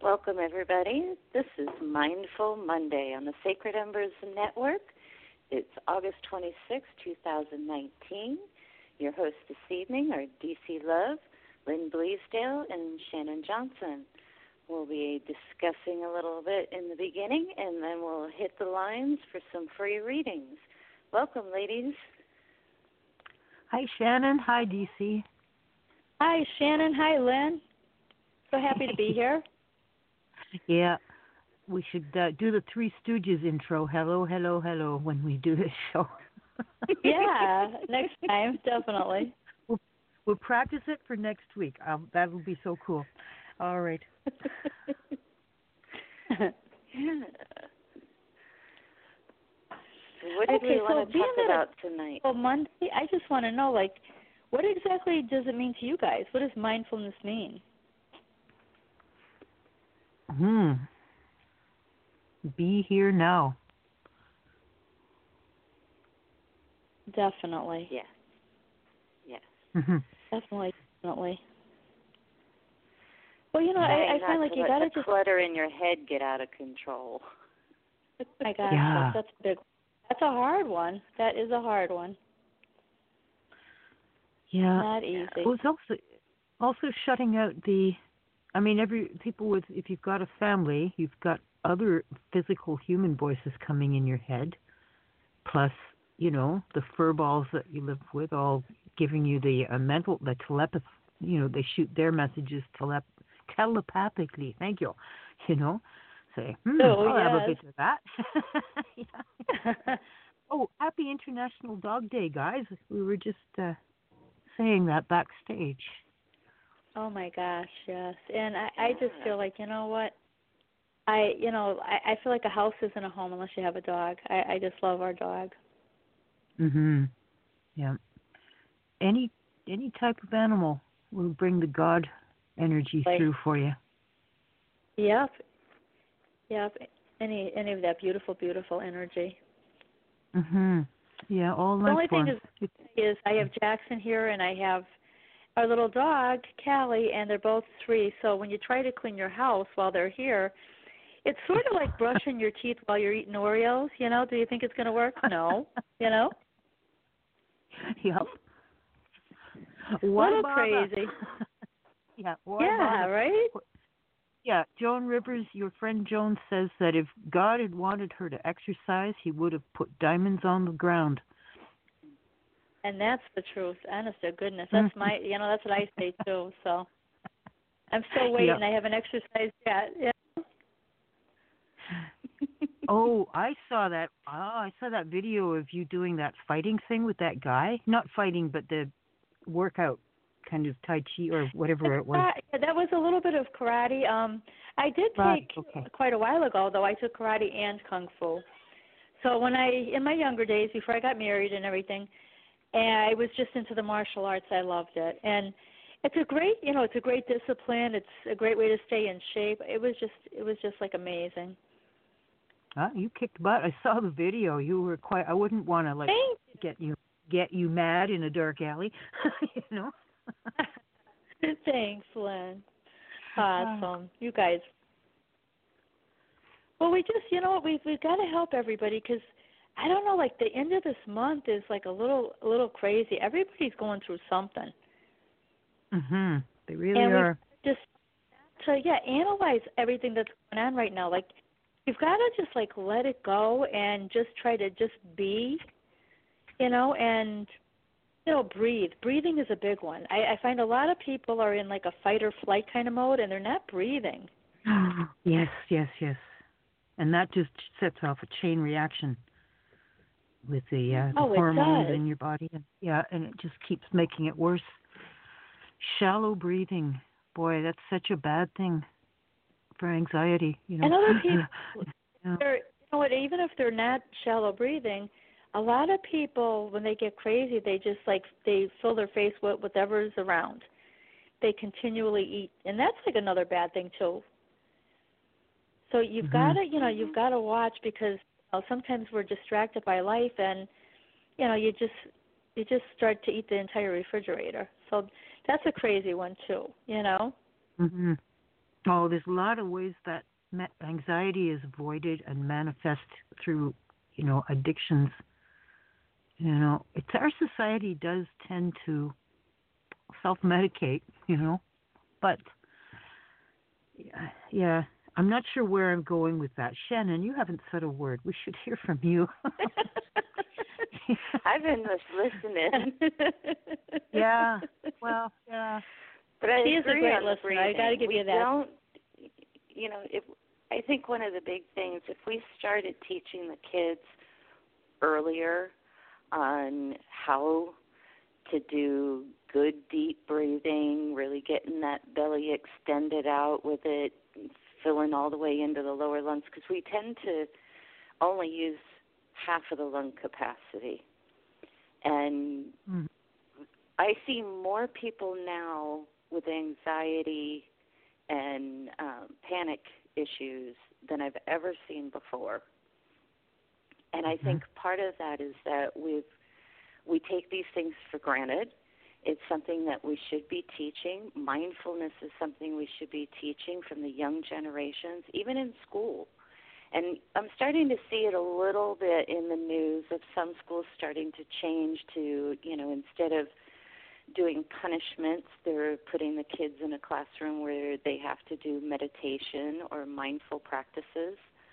Welcome, everybody. This is Mindful Monday on the Sacred Embers Network. It's August 26, 2019. Your hosts this evening are DC Love, Lynn Bleasdale, and Shannon Johnson. We'll be discussing a little bit in the beginning, and then we'll hit the lines for some free readings. Welcome, ladies. Hi, Shannon. Hi, DC. Hi, Shannon. Hi, Lynn. So happy to be here. Yeah, we should do the Three Stooges intro. Hello, hello, hello, when we do this show. Yeah, next time, definitely. We'll practice it for next week. That will be so cool. All right. Yeah. What did we want to talk about tonight? Well, Monday, I just want to know, what exactly does it mean to you guys? What does mindfulness mean? Be here now. Definitely. Yes. Yes. Definitely. Well, I find like you got to just clutter in your head get out of control. I got Yeah. That's big. That's a hard one. That is a hard one. Yeah. Not easy. Well, it's also shutting out if you've got a family, you've got other physical human voices coming in your head, plus, the fur balls that you live with all giving you the telepathy, they shoot their messages telepathically. Thank you. Say, I'll have a bit of that. Yeah. Oh, happy International Dog Day, guys. We were just saying that backstage. Oh my gosh, yes. And I just feel like, you know what? I feel like a house isn't a home unless you have a dog. I just love our dog. Yeah. Any type of animal will bring the God energy through for you. Yep. Any of that beautiful, beautiful energy. Yeah, all the life forms. The only thing is I have Jackson here and I have our little dog, Callie, and they're both 3. So when you try to clean your house while they're here, it's sort of like brushing your teeth while you're eating Oreos. Do you think it's going to work? No. Yep. What crazy. Yeah. Yeah, right? Yeah, Joan Rivers, your friend Joan, says that if God had wanted her to exercise, he would have put diamonds on the ground. And that's the truth, honest to goodness. That's that's what I say too. So I'm still waiting. Yep. I haven't exercised yet. Yeah. Oh, I saw that. I saw that video of you doing that fighting thing with that guy. Not fighting, but the workout, kind of Tai Chi or whatever it was. That was a little bit of karate. I did take quite a while ago, though. I took karate and kung fu. So in my younger days, before I got married and everything, and I was just into the martial arts. I loved it, and it's a great discipline. It's a great way to stay in shape. It was just like amazing. You kicked butt. I saw the video. You were quite. I wouldn't want to get you mad in a dark alley, Thanks, Lynn. Awesome, you guys. Well, we just, we've got to help everybody because I don't know, the end of this month is a little crazy. Everybody's going through something. They really are. Just to analyze everything that's going on right now. You've got to just let it go and just try to just be, and breathe. Breathing is a big one. I find a lot of people are in a fight or flight kind of mode and they're not breathing. Yes. And that just sets off a chain reaction with the hormones in your body. And it just keeps making it worse. Shallow breathing. Boy, that's such a bad thing for anxiety. And other people, even if they're not shallow breathing, a lot of people, when they get crazy, they just they fill their face with whatever's around. They continually eat, and that's another bad thing too. So you've got to watch because sometimes we're distracted by life, and you just start to eat the entire refrigerator. So that's a crazy one too. Oh, there's a lot of ways that anxiety is avoided and manifest through, addictions. It's our society does tend to self-medicate, but yeah, I'm not sure where I'm going with that. Shannon, you haven't said a word. We should hear from you. I've been listening. Yeah, well, yeah. But I she is a agree great on the listener. breathing. I got to give you that. I think one of the big things, if we started teaching the kids earlier on how to do good deep breathing, really getting that belly extended out with it, filling all the way into the lower lungs, because we tend to only use half of the lung capacity. And I see more people now with anxiety and panic issues than I've ever seen before. And I think part of that is that we take these things for granted. It's something that we should be teaching. Mindfulness is something we should be teaching from the young generations, even in school. And I'm starting to see it a little bit in the news of some schools starting to change to, instead of doing punishments, they're putting the kids in a classroom where they have to do meditation or mindful practices.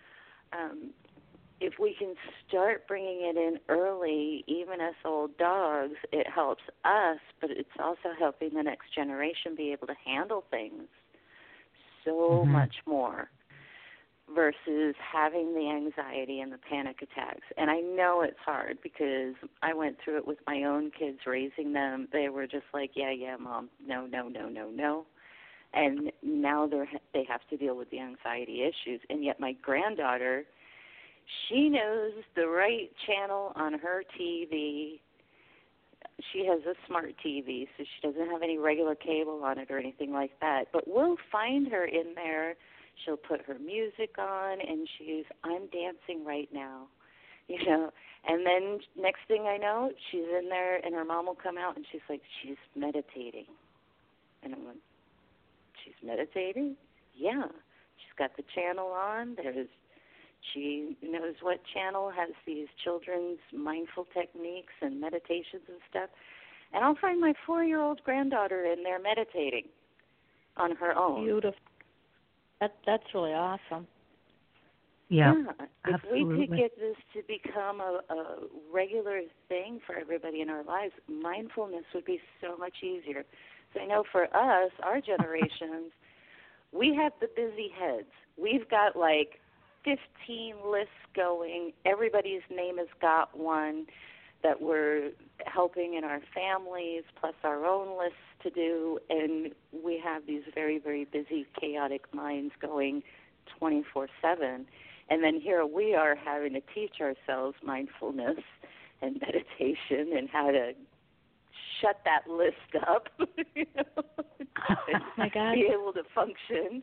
If we can start bringing it in early, even as old dogs, it helps us, but it's also helping the next generation be able to handle things so much more versus having the anxiety and the panic attacks. And I know it's hard because I went through it with my own kids, raising them. They were just like, yeah, Mom, no. And now they have to deal with the anxiety issues. And yet my granddaughter, she knows the right channel on her TV. She has a smart TV, so she doesn't have any regular cable on it or anything like that. But we'll find her in there. She'll put her music on, and I'm dancing right now, And then next thing I know, she's in there, and her mom will come out, and she's like, she's meditating. And I'm like, she's meditating? Yeah. She's got the channel on. She knows what channel has these children's mindful techniques and meditations and stuff. And I'll find my 4-year-old granddaughter in there meditating on her own. Beautiful. That's really awesome. Yeah, if absolutely. we could get this to become a regular thing for everybody in our lives, mindfulness would be so much easier. So I know for us, our generations, we have the busy heads. We've got like 15 lists going. Everybody's name has got one that we're helping in our families, plus our own lists to do, and we have these very, very busy, chaotic minds going 24/7. And then here we are having to teach ourselves mindfulness and meditation and how to shut that list up, Oh my God. be able to function.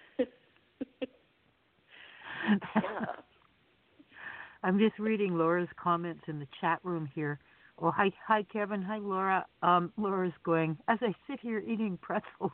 Yeah. I'm just reading Laura's comments in the chat room here. Oh, hi, Kevin. Hi, Laura. Laura's going, as I sit here eating pretzels.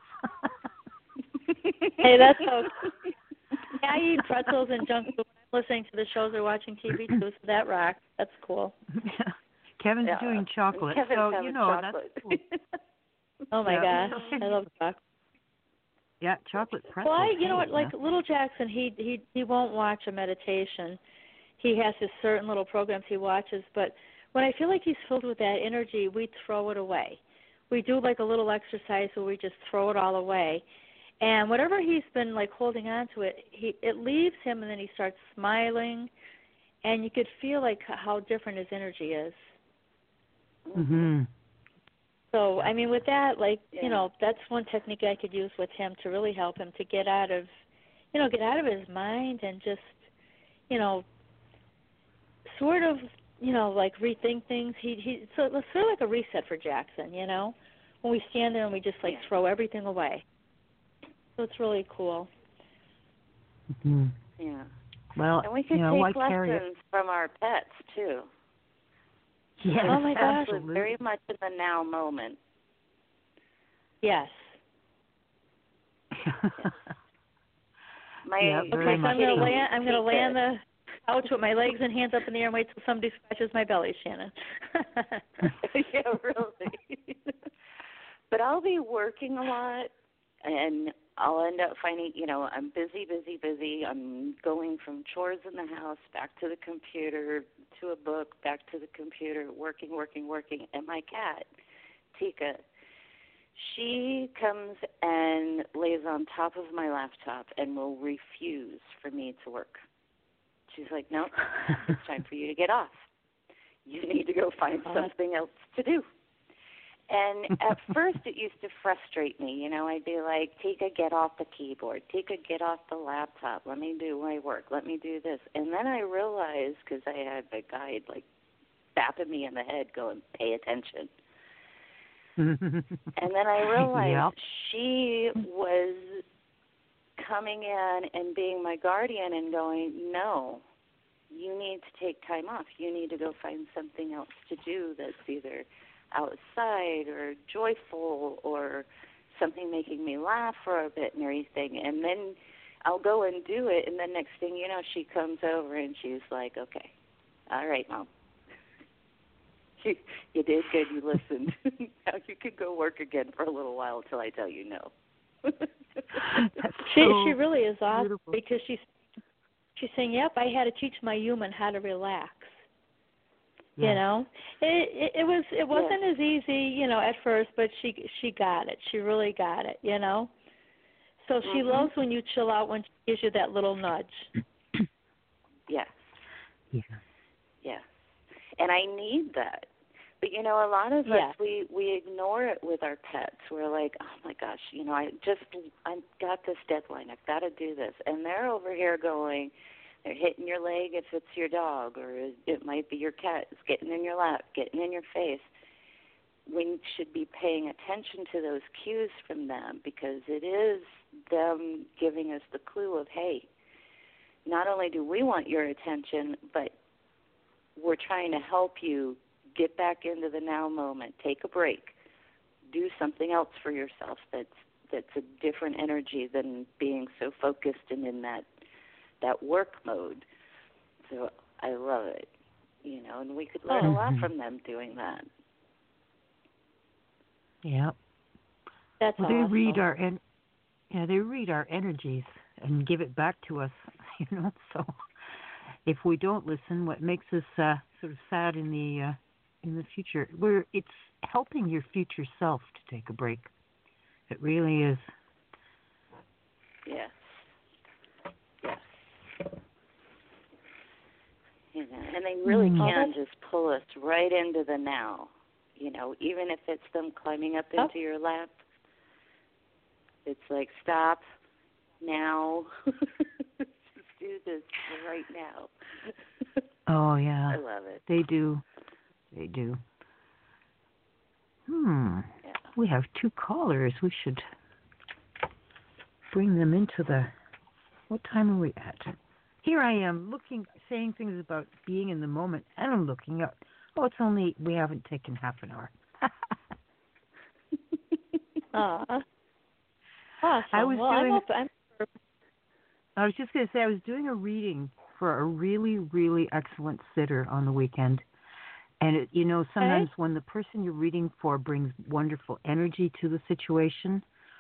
Hey, that's so cool. Yeah, I eat pretzels and junk food when I'm listening to the shows or watching TV too, so that rocks. That's cool. Kevin's doing chocolate, so chocolate. that's cool. Oh my gosh, I love chocolate. Yeah, chocolate pretzels. Well, you know what? Like Little Jackson, he won't watch a meditation. He has his certain little programs he watches, but when I feel like he's filled with that energy, we throw it away. We do like a little exercise where we just throw it all away. And whatever he's been like holding on to it leaves him, and then he starts smiling, and you could feel like how different his energy is. Mhm. So, I mean, with that, like, that's one technique I could use with him to really help him to get out of his mind and just, sort of, like rethink things. So it's sort of like a reset for Jackson, when we stand there and we just like throw everything away. So it's really cool. Mhm. Yeah. Well, and we could take lessons from our pets too. Yes, oh my gosh, absolutely. Very much in the now moment. Yes. Yeah, very Okay, so much I'm gonna lay on the couch with my legs and hands up in the air and wait till somebody scratches my belly, Shannon. Yeah, really. But I'll be working a lot, and I'll end up finding, I'm busy. I'm going from chores in the house back to the computer, to a book, back to the computer, working. And my cat, Tika, she comes and lays on top of my laptop and will refuse for me to work. She's like, no, it's time for you to get off. You need to go find something else to do. And at first it used to frustrate me. I'd be like, Tika, get off the keyboard. Tika, get off the laptop. Let me do my work. Let me do this. And then I realized, because I had the guide bapping me in the head going, pay attention. And then I realized she was coming in and being my guardian and going, no, you need to take time off. You need to go find something else to do that's either outside or joyful or something making me laugh for a bit and everything. And then I'll go and do it, and then next thing you know, she comes over and she's like, okay, all right, Mom. You did good. You listened. Now you can go work again for a little while until I tell you no. She really is awesome beautiful. because she's saying, yep, I had to teach my human how to relax. Yeah. It wasn't as easy, at first, but she got it. She really got it, So she loves when you chill out, when she gives you that little nudge. Yes. Yeah. Yes. And I need that. But, a lot of us, we ignore it with our pets. We're like, oh, my gosh, I got this deadline. I've got to do this. And they're over here going, they're hitting your leg if it's your dog, or it might be your cat. It's getting in your lap, getting in your face. We should be paying attention to those cues from them, because it is them giving us the clue of, hey, not only do we want your attention, but we're trying to help you get back into the now moment, take a break, do something else for yourself that's a different energy than being so focused and in that work mode. So I love it, and we could learn a lot from them doing that. Yeah. That's awesome. They read our energies and give it back to us, So if we don't listen, what makes us sort of sad in the future, it's helping your future self to take a break. It really is. Yes. Yes. And they really can just pull us right into the now. Even if it's them climbing up into your lap, it's like, stop now. Just do this right now. Oh, yeah. I love it. They do. Yeah. We have 2 callers. We should bring them into what time are we at? Here I am saying things about being in the moment, and I'm looking up. Oh, we haven't taken half an hour. Awesome. I was just going to say, I was doing a reading for a really, really excellent sitter on the weekend. And, sometimes when the person you're reading for brings wonderful energy to the situation,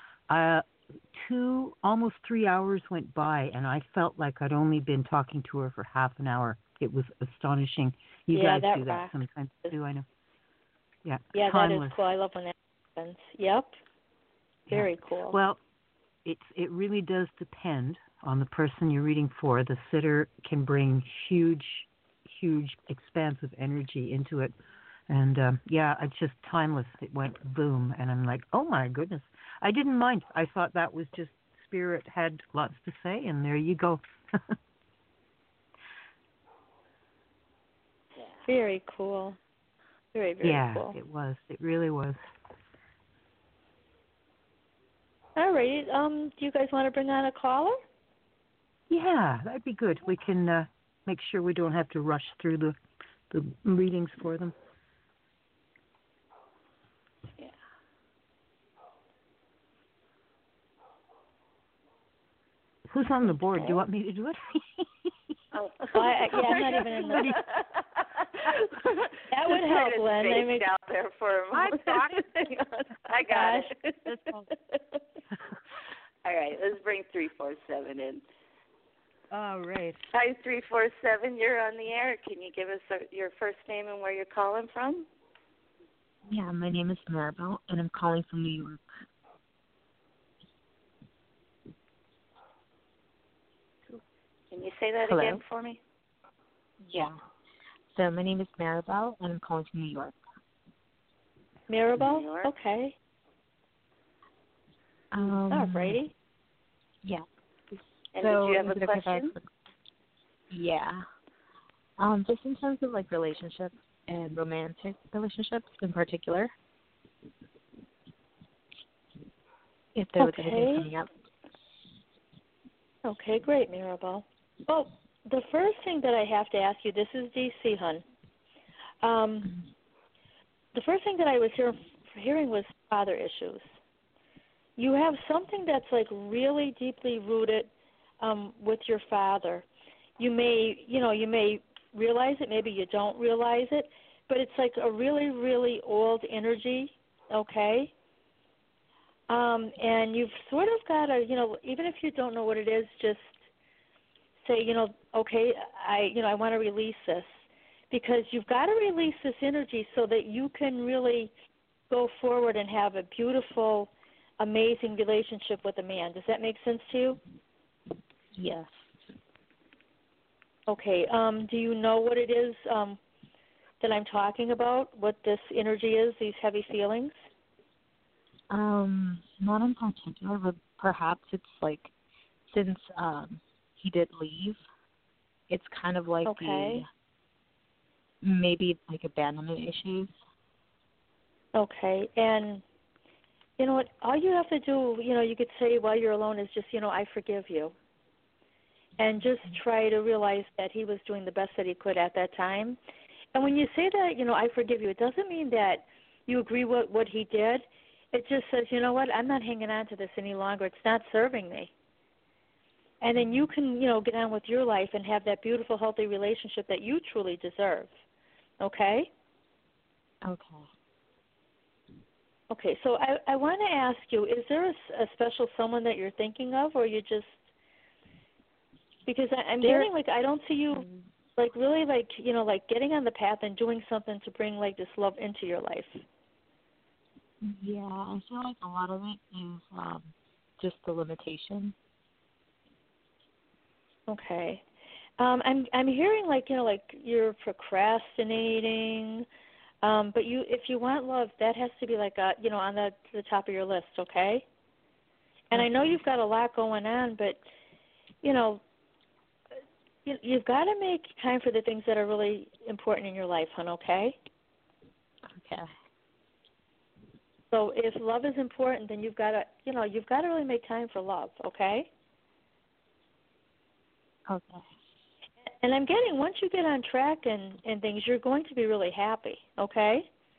almost 3 hours went by, and I felt like I'd only been talking to her for half an hour. It was astonishing. You guys do that sometimes too, I know. Yeah, yeah, timeless. That is cool. I love when that happens. Yep. Very cool. Well, it really does depend on the person you're reading for. The sitter can bring huge expansive energy into it. And, it's just timeless. It went boom. And I'm like, oh, my goodness. I didn't mind. I thought that was just Spirit had lots to say, and there you go. Very cool. Very, very cool. Yeah, it was. It really was. All right. Do you guys want to bring on a caller? Yeah, that'd be good. We can make sure we don't have to rush through the readings for them. Yeah. Who's on the board? Do you want me to do it? Oh. I'm not even in the... That would help, Lynn. They make out there for a moment. I got it. All right, let's bring 347 in. All right. Hi, 347. You're on the air. Can you give us your first name and where you're calling from? Yeah, my name is Maribel, and I'm calling from New York. Can you say that Hello? again for me? Yeah. So my name is Maribel, and I'm calling from New York. Maribel? New York. Okay. Alrighty. Yeah. And so did you have a question? Yeah. Just in terms of like relationships and romantic relationships in particular. If there was anything coming up. Okay, great, Maribel. Well, the first thing that I have to ask you, this is DC, hon. The first thing that I was hearing was father issues. You have something that's like really deeply rooted with your father. You may realize it, maybe you don't realize it, but it's like a really, really old energy, okay? And you've sort of got to, even if you don't know what it is, just say, okay, I want to release this, because you've got to release this energy so that you can really go forward and have a beautiful, amazing relationship with a man. Does that make sense to you? Yes. Okay. Do you know what it is that I'm talking about, what this energy is, these heavy feelings? Not in particular, but perhaps it's like since he did leave, it's kind of like maybe like abandonment issues. Okay. And you know what? All you have to do, you could say while you're alone is just, I forgive you. And just try to realize that he was doing the best that he could at that time. And when you say that, I forgive you, it doesn't mean that you agree with what he did. It just says, you know what, I'm not hanging on to this any longer. It's not serving me. And then you can, get on with your life and have that beautiful, healthy relationship that you truly deserve. Okay? Okay. Okay, so I want to ask you, is there a special someone that you're thinking of, or you just, because I'm getting, like, I don't see you, like, really, like, like getting on the path and doing something to bring, like, this love into your life. Yeah, I feel like a lot of it is just the limitation. Okay. I'm hearing, like, like you're procrastinating, but if you want love, that has to be like on the top of your list, okay? And I know you've got a lot going on, but you've got to make time for the things that are really important in your life, hon, okay? Okay. So if love is important, then you've got to really make time for love, okay? Okay. And I'm getting, once you get on track and things, you're going to be really happy, okay?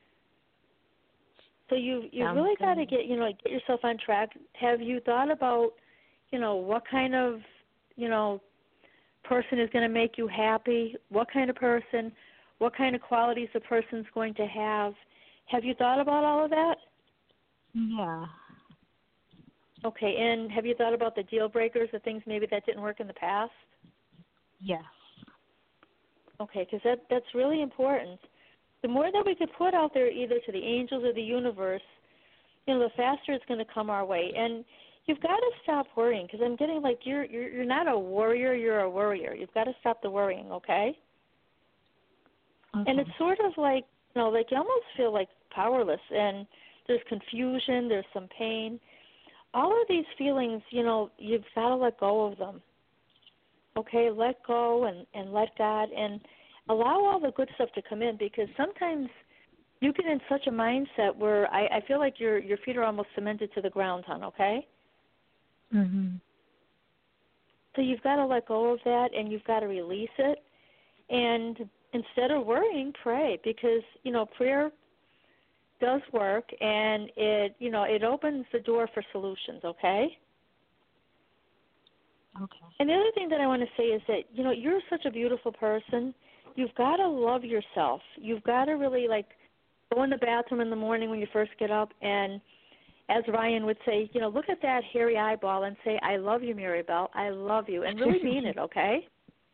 So you've really got to get yourself on track. Have you thought about, what kind of, person is going to make you happy? What kind of person? What kind of qualities the person's going to have? Have you thought about all of that? Yeah. Okay, and have you thought about the deal breakers, the things maybe that didn't work in the past? Yes. Okay, because that's really important. The more that we could put out there either to the angels or the universe, the faster it's going to come our way. And you've got to stop worrying, because I'm getting like you're not a warrior, you're a worrier. You've got to stop the worrying, okay? And it's sort of like, like you almost feel like powerless, and there's confusion, there's some pain. All of these feelings, you've got to let go of them. Okay, let go and let God, and allow all the good stuff to come in, because sometimes you get in such a mindset where I feel like your feet are almost cemented to the ground, hon, okay? Mhm. So you've got to let go of that, and you've got to release it. And instead of worrying, pray, because, prayer does work, and it opens the door for solutions, okay? Okay. And the other thing that I want to say is that, you're such a beautiful person. You've got to love yourself. You've got to really, go in the bathroom in the morning when you first get up and, as Ryan would say, look at that hairy eyeball and say, I love you, Maribel. I love you. And really mean it, okay?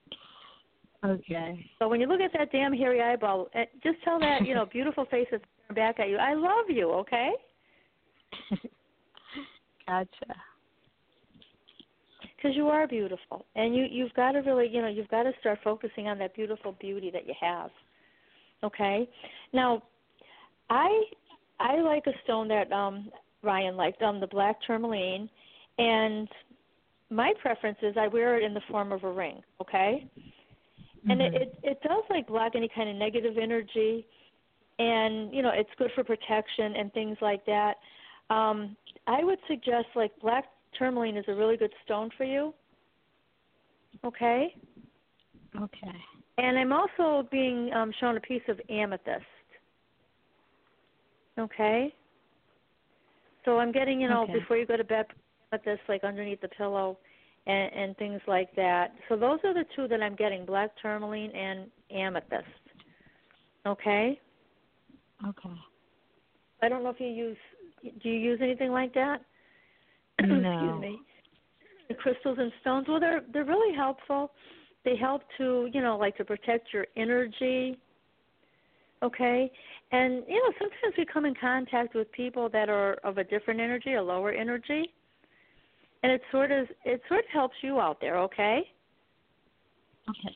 Okay. So when you look at that damn hairy eyeball, just tell that, beautiful face that's staring back at you, I love you, okay? Gotcha. Because you are beautiful. And you've got to really, you've got to start focusing on that beautiful beauty that you have, okay? Now, I like a stone that Ryan liked, the black tourmaline, and my preference is I wear it in the form of a ring, okay? And it does block any kind of negative energy, and it's good for protection and things like that. I would suggest black tourmaline is a really good stone for you. Okay. Okay. And I'm also being shown a piece of amethyst. Okay. So I'm getting before you go to bed, amethyst underneath the pillow. And things like that. So those are the two that I'm getting, black tourmaline and amethyst. Okay? Okay. I don't know if do you use anything like that? No. Excuse me. The crystals and stones, well, they're really helpful. They help to, to protect your energy. Okay? And, sometimes we come in contact with people that are of a different energy, a lower energy. And it sort of helps you out there, okay? Okay.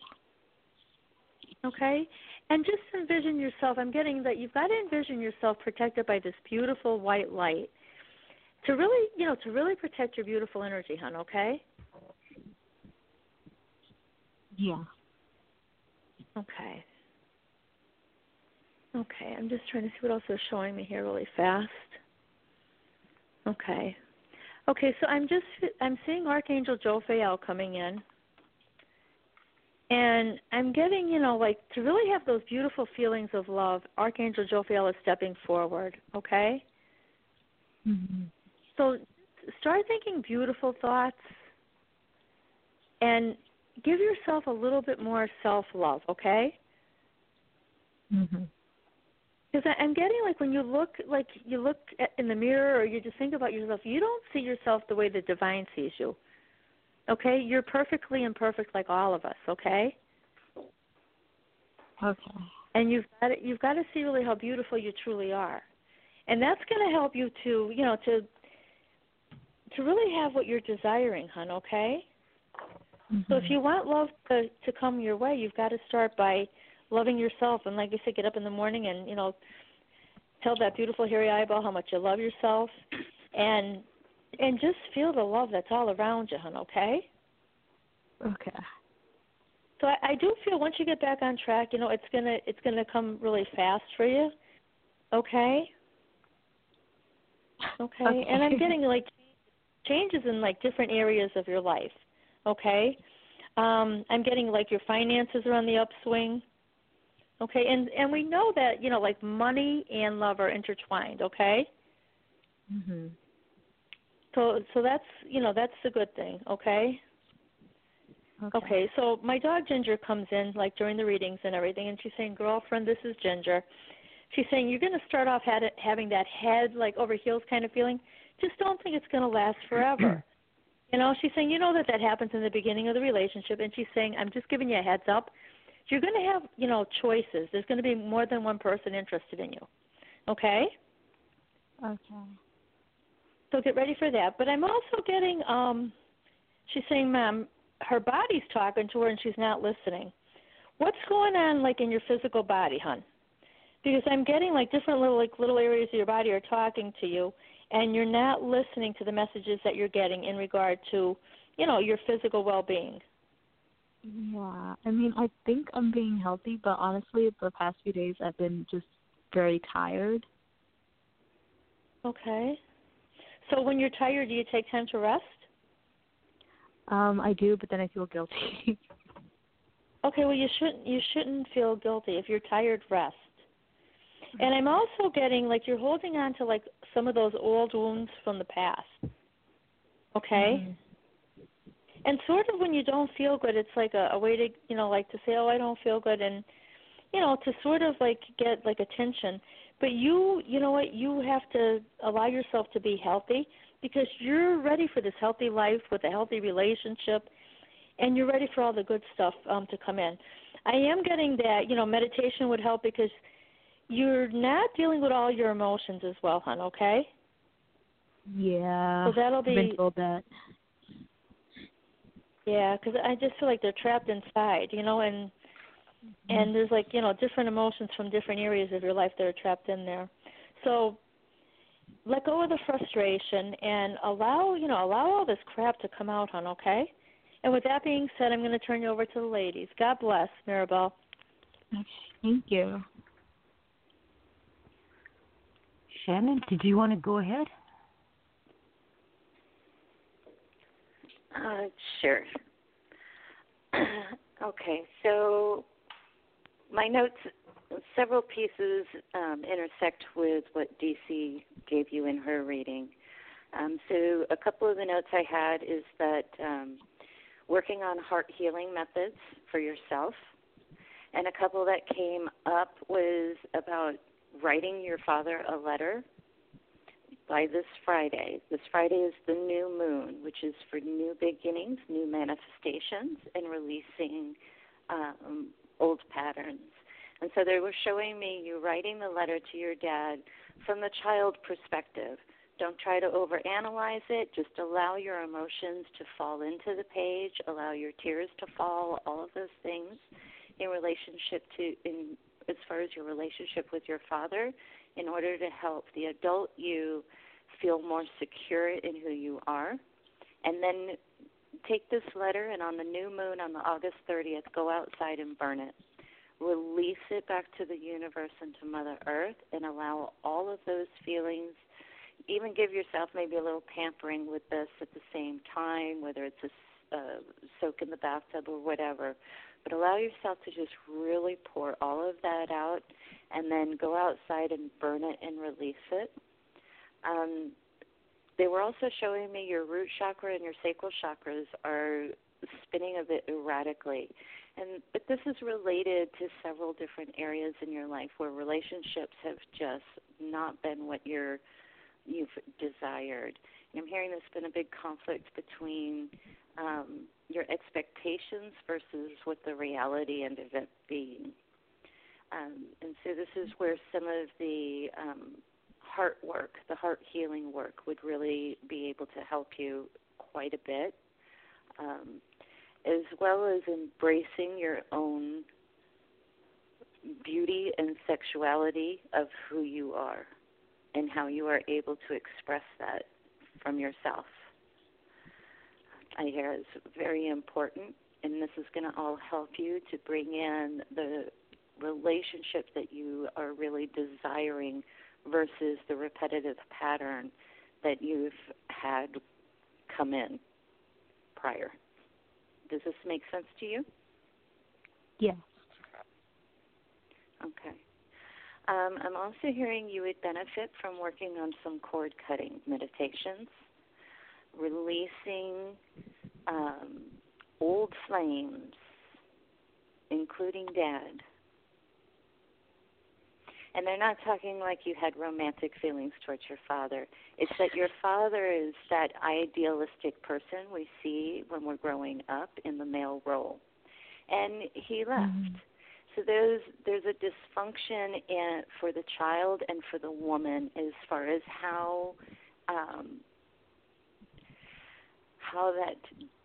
Okay? And just envision yourself, I'm getting that you've got to envision yourself protected by this beautiful white light to really, to really protect your beautiful energy, hon, okay? Yeah. Okay. Okay, I'm just trying to see what else they're showing me here really fast. Okay. Okay, so I'm seeing Archangel Jophiel coming in, and I'm getting, to really have those beautiful feelings of love, Archangel Jophiel is stepping forward, okay? Mm-hmm. So start thinking beautiful thoughts and give yourself a little bit more self-love, okay? Mm-hmm. Because I'm getting when you look in the mirror or you just think about yourself, you don't see yourself the way the divine sees you. Okay? You're perfectly imperfect like all of us, okay? Okay. And you've got to see really how beautiful you truly are. And that's going to help you to, to really have what you're desiring, hon, okay? Mm-hmm. So if you want love to come your way, you've got to start by loving yourself, and like you said, get up in the morning and, tell that beautiful hairy eyeball how much you love yourself, and just feel the love that's all around you, hon, okay? Okay. So I do feel once you get back on track, it's gonna come really fast for you, okay? Okay. And I'm getting changes in different areas of your life, okay? I'm getting your finances are on the upswing. Okay, and we know that, money and love are intertwined, okay? Mhm. So that's, that's a good thing, okay? Okay, so my dog Ginger comes in, during the readings and everything, and she's saying, girlfriend, this is Ginger. She's saying, you're going to start off having that head, over heels kind of feeling. Just don't think it's going to last forever. She's saying, that happens in the beginning of the relationship, and she's saying, I'm just giving you a heads up. You're going to have, choices. There's going to be more than one person interested in you. Okay? Okay. So get ready for that. But I'm also getting, she's saying, Mom, her body's talking to her and she's not listening. What's going on, in your physical body, hon? Because I'm getting, different little areas of your body are talking to you, and you're not listening to the messages that you're getting in regard to, your physical well-being. Yeah, I think I'm being healthy, but honestly, the past few days I've been just very tired. Okay. So when you're tired, do you take time to rest? I do, but then I feel guilty. Okay, well you shouldn't feel guilty. If you're tired, rest. And I'm also getting you're holding on to some of those old wounds from the past. Okay? Mm-hmm. And sort of when you don't feel good, it's like a way to, like to say, oh, I don't feel good, and, to sort of like get like attention. But you know what, you have to allow yourself to be healthy because you're ready for this healthy life with a healthy relationship, and you're ready for all the good stuff to come in. I am getting that, meditation would help because you're not dealing with all your emotions as well, hon, okay? Yeah, so that'll be, I've been told that. Yeah, because I just feel like they're trapped inside, and there's like, different emotions from different areas of your life that are trapped in there. So let go of the frustration and allow all this crap to come out, hon, okay? And with that being said, I'm going to turn you over to the ladies. God bless, Maribel. Okay, thank you. Shannon, did you want to go ahead? Sure. Okay, so my notes, several pieces intersect with what DC gave you in her reading. So a couple of the notes I had is that working on heart healing methods for yourself, and a couple that came up was about writing your father a letter by this Friday. This Friday is the new moon, which is for new beginnings, new manifestations, and releasing old patterns. And so they were showing me you writing the letter to your dad from the child perspective. Don't try to overanalyze it. Just allow your emotions to fall into the page, allow your tears to fall, all of those things in relationship to, as far as your relationship with your father, in order to help the adult you feel more secure in who you are. And then take this letter, and on the new moon on the August 30th, go outside and burn it. Release it back to the universe and to Mother Earth, and allow all of those feelings. Even give yourself maybe a little pampering with this at the same time, whether it's a soak in the bathtub or whatever. But allow yourself to just really pour all of that out, and then go outside and burn it and release it. They were also showing me your root chakra and your sacral chakras are spinning a bit erratically. But this is related to several different areas in your life where relationships have just not been what you've desired. And I'm hearing there's been a big conflict between your expectations versus what the reality ended up being. And so this is where some of the heart work, the heart healing work, would really be able to help you quite a bit, as well as embracing your own beauty and sexuality of who you are and how you are able to express that from yourself. I hear it's very important, and this is going to all help you to bring in the relationship that you are really desiring versus the repetitive pattern that you've had come in prior. Does this make sense to you? Yes. Okay. I'm also hearing you would benefit from working on some cord cutting meditations, releasing old flames, including Dad. And they're not talking like you had romantic feelings towards your father. It's that your father is that idealistic person we see when we're growing up in the male role. And he left. Mm-hmm. So there's a dysfunction for the child and for the woman as far as how that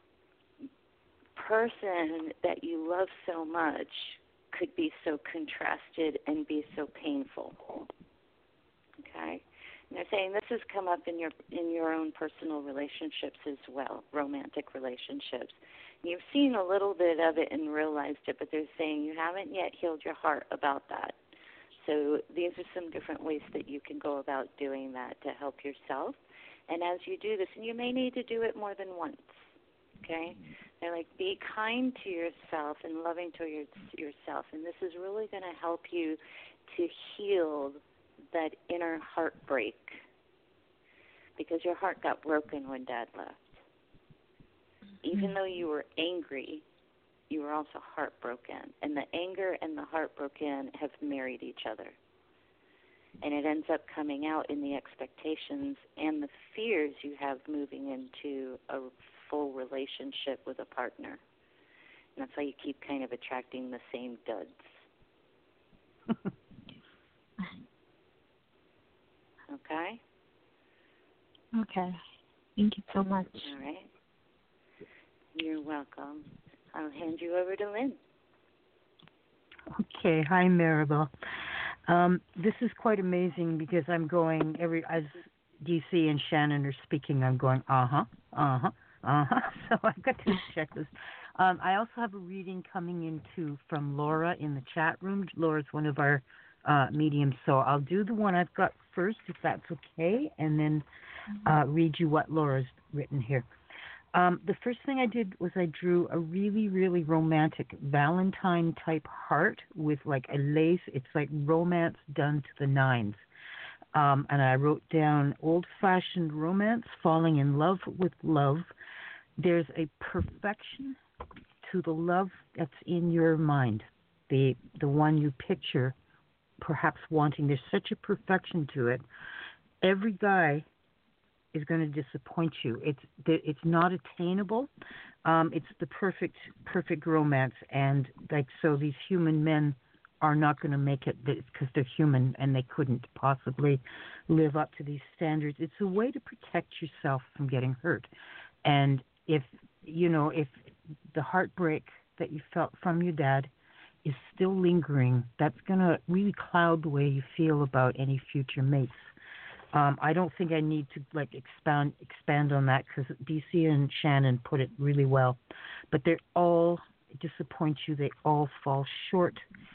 person that you love so much could be so contrasted and be so painful. Okay? And they're saying this has come up in your own personal relationships as well, romantic relationships. You've seen a little bit of it and realized it, but they're saying you haven't yet healed your heart about that. So these are some different ways that you can go about doing that to help yourself. And as you do this, and you may need to do it more than once, okay? They're like, be kind to yourself and loving to yourself. And this is really going to help you to heal that inner heartbreak, because your heart got broken when Dad left. even though you were angry, you were also heartbroken. And the anger and the heartbroken have married each other. And it ends up coming out in the expectations and the fears you have moving into a full relationship with a partner. And that's why you keep kind of attracting the same duds. Okay? Okay. Thank you so much. All right. You're welcome. I'll hand you over to Lynn. Okay. Hi, Maribel. This is quite amazing because I'm going as DC and Shannon are speaking, I'm going, So I've got this checklist. I also have a reading coming in from Laura in the chat room. Laura's one of our mediums, so I'll do the one I've got first, if that's okay, and then read you what Laura's written here. The first thing I did was I drew a really, really romantic Valentine-type heart with like a lace. It's like romance done to the nines. And I wrote down old-fashioned romance, falling in love with love. There's a perfection to the love that's in your mind, the one you picture perhaps wanting. There's such a perfection to it. Every guy is going to disappoint you. It's not attainable. It's the perfect romance, and like so, these human men are not going to make it because they're human and they couldn't possibly live up to these standards. It's a way to protect yourself from getting hurt, and if the heartbreak that you felt from your dad is still lingering, that's going to really cloud the way you feel about any future mates. I don't think I need to expand on that because DC and Shannon put it really well. But they all disappoint you. They all fall short.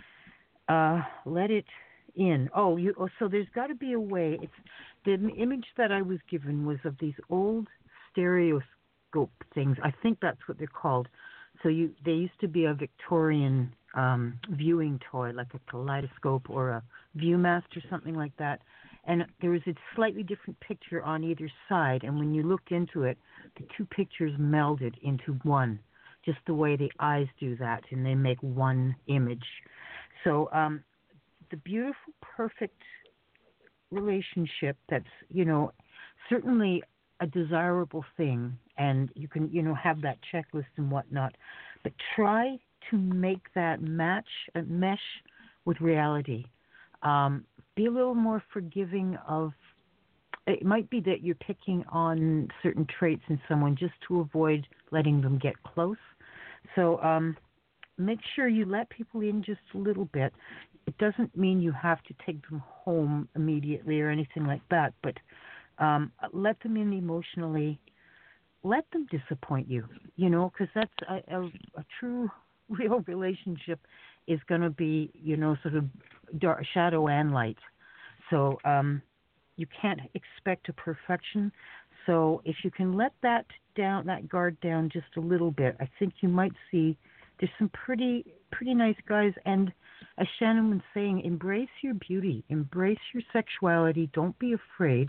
Let it in. So there's got to be a way. The image that I was given was of these old stereoscope things. I think that's what they're called. So they used to be a Victorian viewing toy, like a kaleidoscope or a ViewMaster, something like that. And there was a slightly different picture on either side, and when you looked into it, the two pictures melded into one, just the way the eyes do that, and they make one image. So the beautiful, perfect relationship that's, certainly a desirable thing, and you can, have that checklist and whatnot, but try to make that mesh with reality. Be a little more forgiving of, it might be that you're picking on certain traits in someone just to avoid letting them get close. So make sure you let people in just a little bit. It doesn't mean you have to take them home immediately or anything like that, but let them in emotionally. Let them disappoint you, because that's a true, real relationship is going to be, sort of dark, shadow and light. So you can't expect a perfection. So if you can let that guard down just a little bit, I think you might see there's some pretty nice guys. And as Shannon was saying, embrace your beauty, embrace your sexuality. Don't be afraid.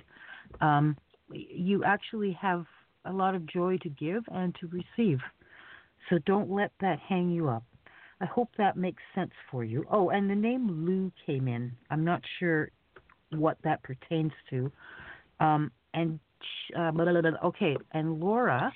You actually have a lot of joy to give and to receive. So don't let that hang you up. I hope that makes sense for you. Oh, and the name Lou came in. I'm not sure what that pertains to. Okay, and Laura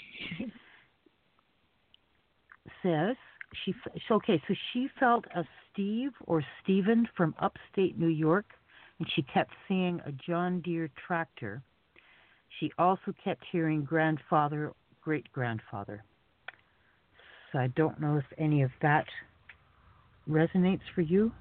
says so she felt a Steve or Stephen from upstate New York, and she kept seeing a John Deere tractor. She also kept hearing grandfather, great-grandfather. So I don't know if any of that resonates for you.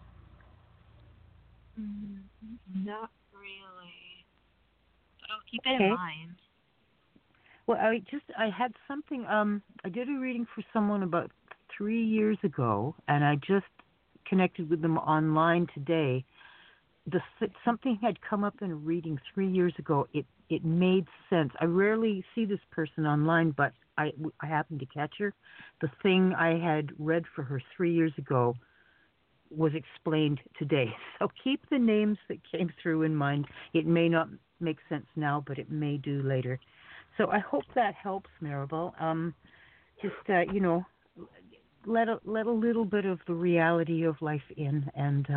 Not really, but I'll keep it in mind. Well, I had something. I did a reading for someone about 3 years ago, and I just connected with them online today. Something had come up in a reading 3 years ago. It made sense. I rarely see this person online, but I happened to catch her. The thing I had read for her 3 years ago was explained today. So keep the names that came through in mind. It may not make sense now, but it may do later. So I hope that helps, Maribel. just let a little bit of the reality of life in, and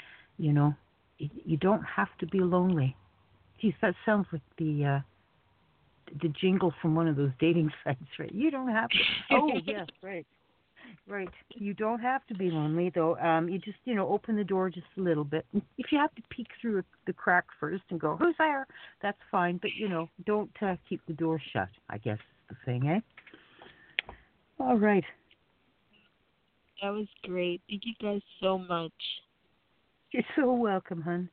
you don't have to be lonely. Geez, that sounds like the jingle from one of those dating sites, right? You don't have to. Oh, yes, right. Right. You don't have to be lonely, though. You just, open the door just a little bit. If you have to peek through the crack first and go, who's there? That's fine. But, don't keep the door shut, I guess is the thing, eh? All right. That was great. Thank you guys so much. You're so welcome, hon.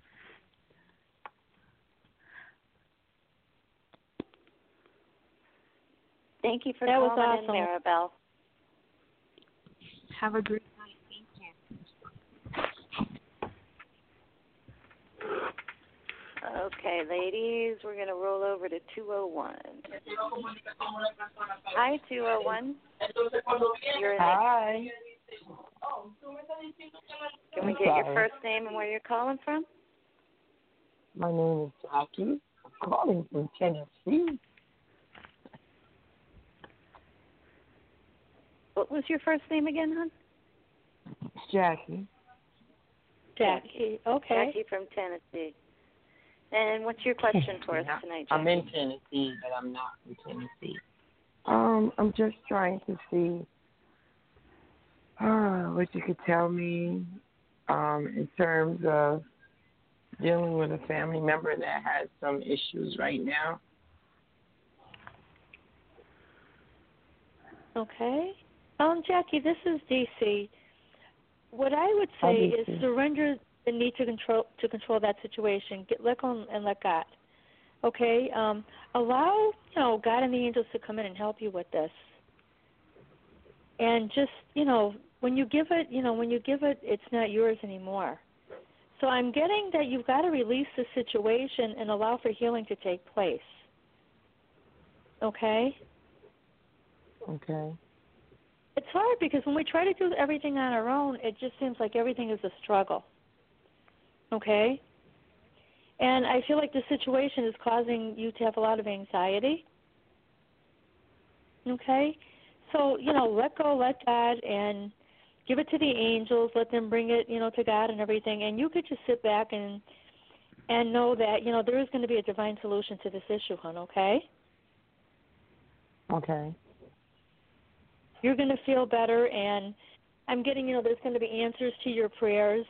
Thank you for that calling was in, Maribel. Have a great night. Thank you. Okay, ladies, we're going to roll over to 201. Hi, 201. You're in. Hi. Can we get your first name and where you're calling from? My name is Jackie. I'm calling from Tennessee. What was your first name again, hon? Jackie. Jackie. Okay. Jackie from Tennessee. And what's your question for us tonight, Jackie? I'm in Tennessee, but I'm not from Tennessee. I'm just trying to see what you could tell me in terms of dealing with a family member that has some issues right now. Okay. Jackie, this is DC. What I would say is surrender the need to control that situation. Let go and let God. Okay. Allow God and the angels to come in and help you with this. And just when you give it, it's not yours anymore. So I'm getting that you've got to release the situation and allow for healing to take place. Okay. Okay. It's hard because when we try to do everything on our own, it just seems like everything is a struggle. Okay? And I feel like the situation is causing you to have a lot of anxiety. Okay? So, let go, let God, and give it to the angels. Let them bring it, to God and everything. And you could just sit back and know that, there is going to be a divine solution to this issue, hon, okay? Okay. You're going to feel better, and I'm getting, there's going to be answers to your prayers.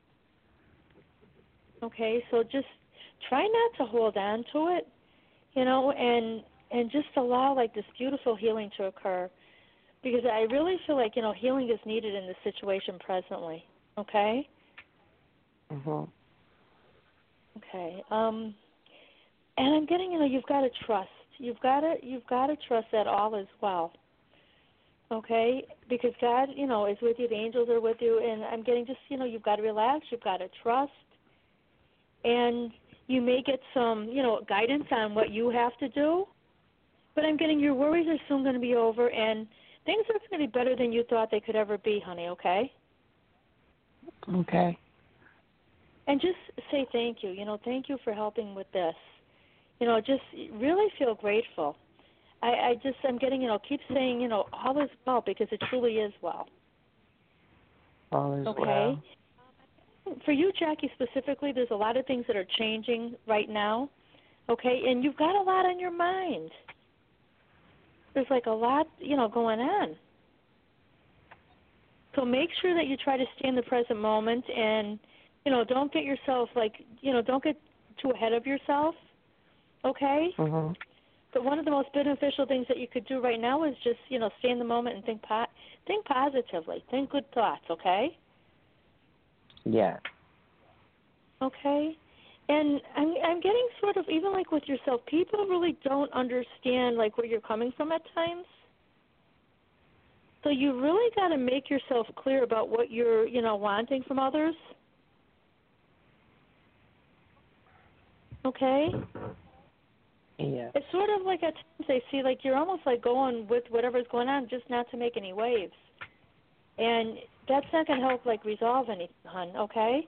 Okay, so just try not to hold on to it, and just allow, this beautiful healing to occur. Because I really feel like, healing is needed in this situation presently. Okay? Mhm. Okay. And I'm getting, you've got to trust. You've got to trust that all is well. Okay, because God, is with you. The angels are with you, and I'm getting just, you've got to relax. You've got to trust, and you may get some, guidance on what you have to do. But I'm getting your worries are soon going to be over, and things are going to be better than you thought they could ever be, honey. Okay. Okay. And just say thank you. Thank you for helping with this. Just really feel grateful. I'm getting, keep saying, all is well, because it truly is well. All is okay? well. For you, Jackie, specifically, there's a lot of things that are changing right now, okay? And you've got a lot on your mind. There's a lot, going on. So make sure that you try to stay in the present moment and, don't get yourself, don't get too ahead of yourself, okay? Mhm. But one of the most beneficial things that you could do right now is just, stay in the moment and think positively. Think good thoughts, okay? Yeah. Okay. And I'm getting sort of, even with yourself, people really don't understand, where you're coming from at times. So you really got to make yourself clear about what you're, wanting from others. Okay? Yeah. It's sort of at times I see you're almost going with whatever's going on just not to make any waves. And that's not going to help resolve anything, hon, okay?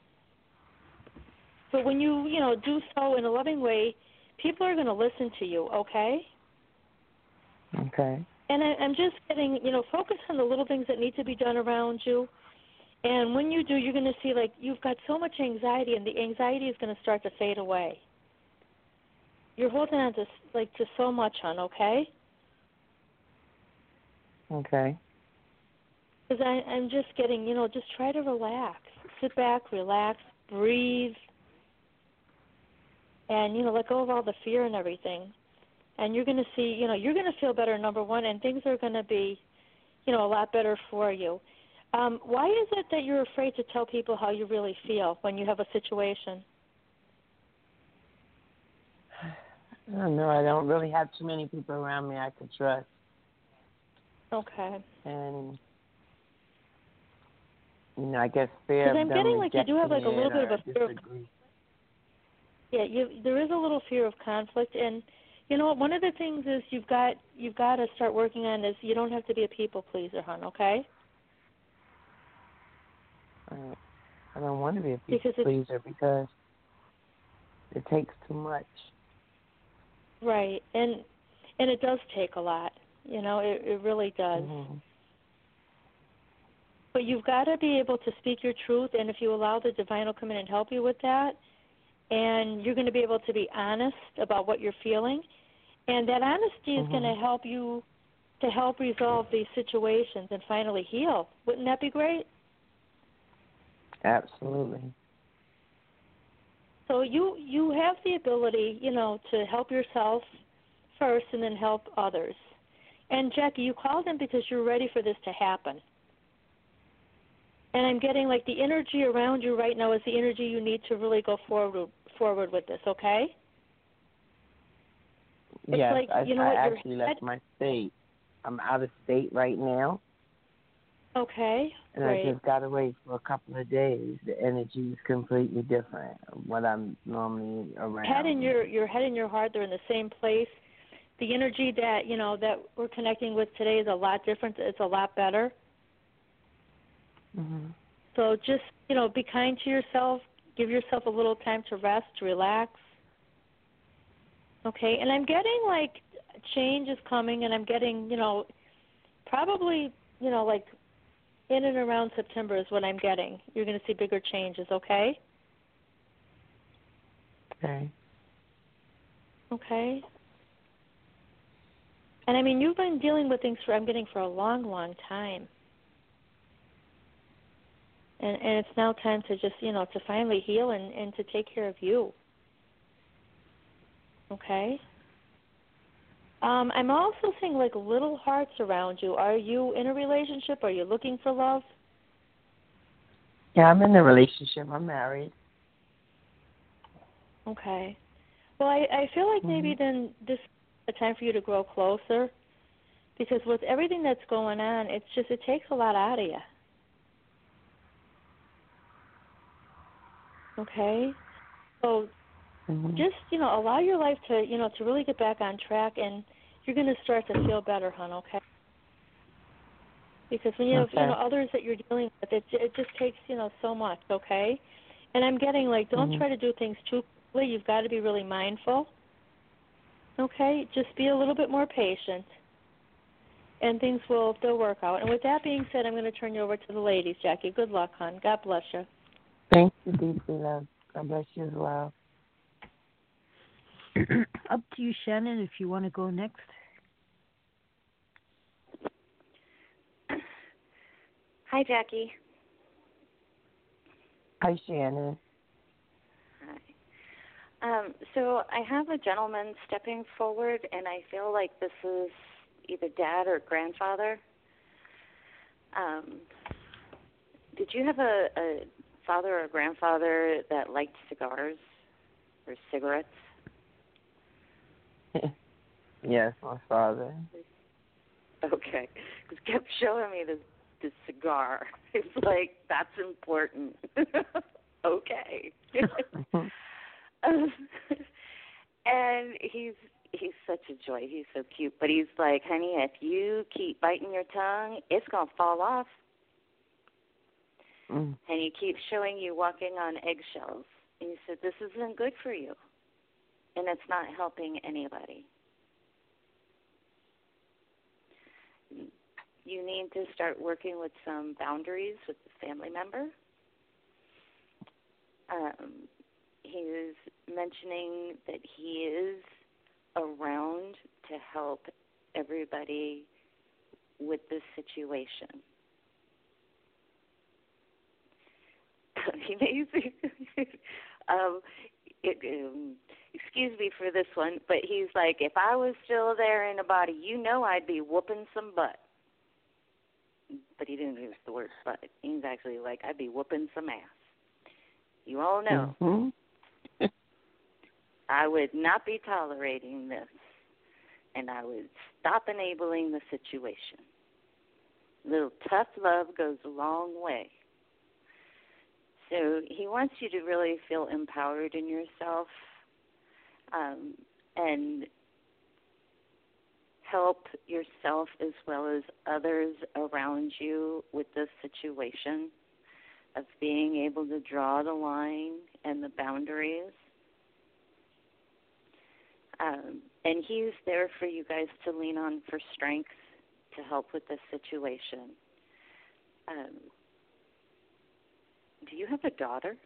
But when you, do so in a loving way, people are going to listen to you, okay? Okay. And I'm just getting, focus on the little things that need to be done around you. And when you do, you're going to see, like, you've got so much anxiety, and the anxiety is going to start to fade away. You're holding on to so much, hon, okay? Okay. Because I'm just getting, just try to relax. Sit back, relax, breathe, and, let go of all the fear and everything. And you're going to see, you're going to feel better, number one, and things are going to be, a lot better for you. Why is it that you're afraid to tell people how you really feel when you have a situation? I don't know. I don't really have too many people around me I could trust. Okay. And, I guess fear of them getting like you do have like a little bit of a fear of, yeah, there is a little fear of conflict, and you know what? One of the things is you've got to start working on is you don't have to be a people pleaser, hon. Okay? I don't want to be a people pleaser because it takes too much. Right, and it does take a lot. It really does. Mm-hmm. But you've got to be able to speak your truth, and if you allow the divine will come in and help you with that, and you're going to be able to be honest about what you're feeling, and that honesty is going to help you to help resolve these situations and finally heal. Wouldn't that be great? Absolutely. So you have the ability, to help yourself first and then help others. And Jackie, you called in because you're ready for this to happen. And I'm getting like the energy around you right now is the energy you need to really go forward with this, okay? Yes, like, I actually left my state. I'm out of state right now. Okay, and great. I just got away for a couple of days. The energy is completely different from what I'm normally around. Your head and your heart, they're in the same place. The energy that, that we're connecting with today is a lot different. It's a lot better. Mm-hmm. So just, be kind to yourself. Give yourself a little time to rest, to relax. Okay, and I'm getting, like, change is coming, and I'm getting, probably, like, in and around September is what I'm getting. You're going to see bigger changes, okay? Okay. Okay. And, I mean, you've been dealing with things for a long, long time. And it's now time to just, to finally heal and to take care of you. Okay? I'm also seeing, like, little hearts around you. Are you in a relationship? Are you looking for love? Yeah, I'm in a relationship. I'm married. Okay. Well, I feel like maybe then this is a time for you to grow closer, because with everything that's going on, it takes a lot out of you. Okay? So just, allow your life to, to really get back on track, and you're going to start to feel better, hon, okay? Because when you have, others that you're dealing with, it just takes, so much, okay? And I'm getting, like, don't try to do things too quickly. You've got to be really mindful, okay? Just be a little bit more patient, and things they'll work out. And with that being said, I'm going to turn you over to the ladies, Jackie. Good luck, hon. God bless you. Thank you, deeply, love. God bless you as well. Up to you, Shannon, if you want to go next. Hi, Jackie. Hi, Shannon. Hi. So I have a gentleman stepping forward, and I feel like this is either dad or grandfather. Did you have a father or grandfather that liked cigars or cigarettes? Yes, my father. Okay. He kept showing me this cigar. It's like, that's important. Okay. And he's such a joy. He's so cute. But he's like, honey, if you keep biting your tongue, it's going to fall off. And he keeps showing you walking on eggshells. And he said, this isn't good for you. And it's not helping anybody. you need to start working with some boundaries with the family member. He was mentioning that he is around to help everybody with this situation. He may excuse me for this one, but he's like, if I was still there in a body, I'd be whooping some butt. But he didn't use the word butt. He's actually like, I'd be whooping some ass. You all know. Mm-hmm. I would not be tolerating this, and I would stop enabling the situation. Little tough love goes a long way. So he wants you to really feel empowered in yourself and help yourself as well as others around you with this situation of being able to draw the line and the boundaries. And he's there for you guys to lean on for strength to help with this situation. Do you have a daughter?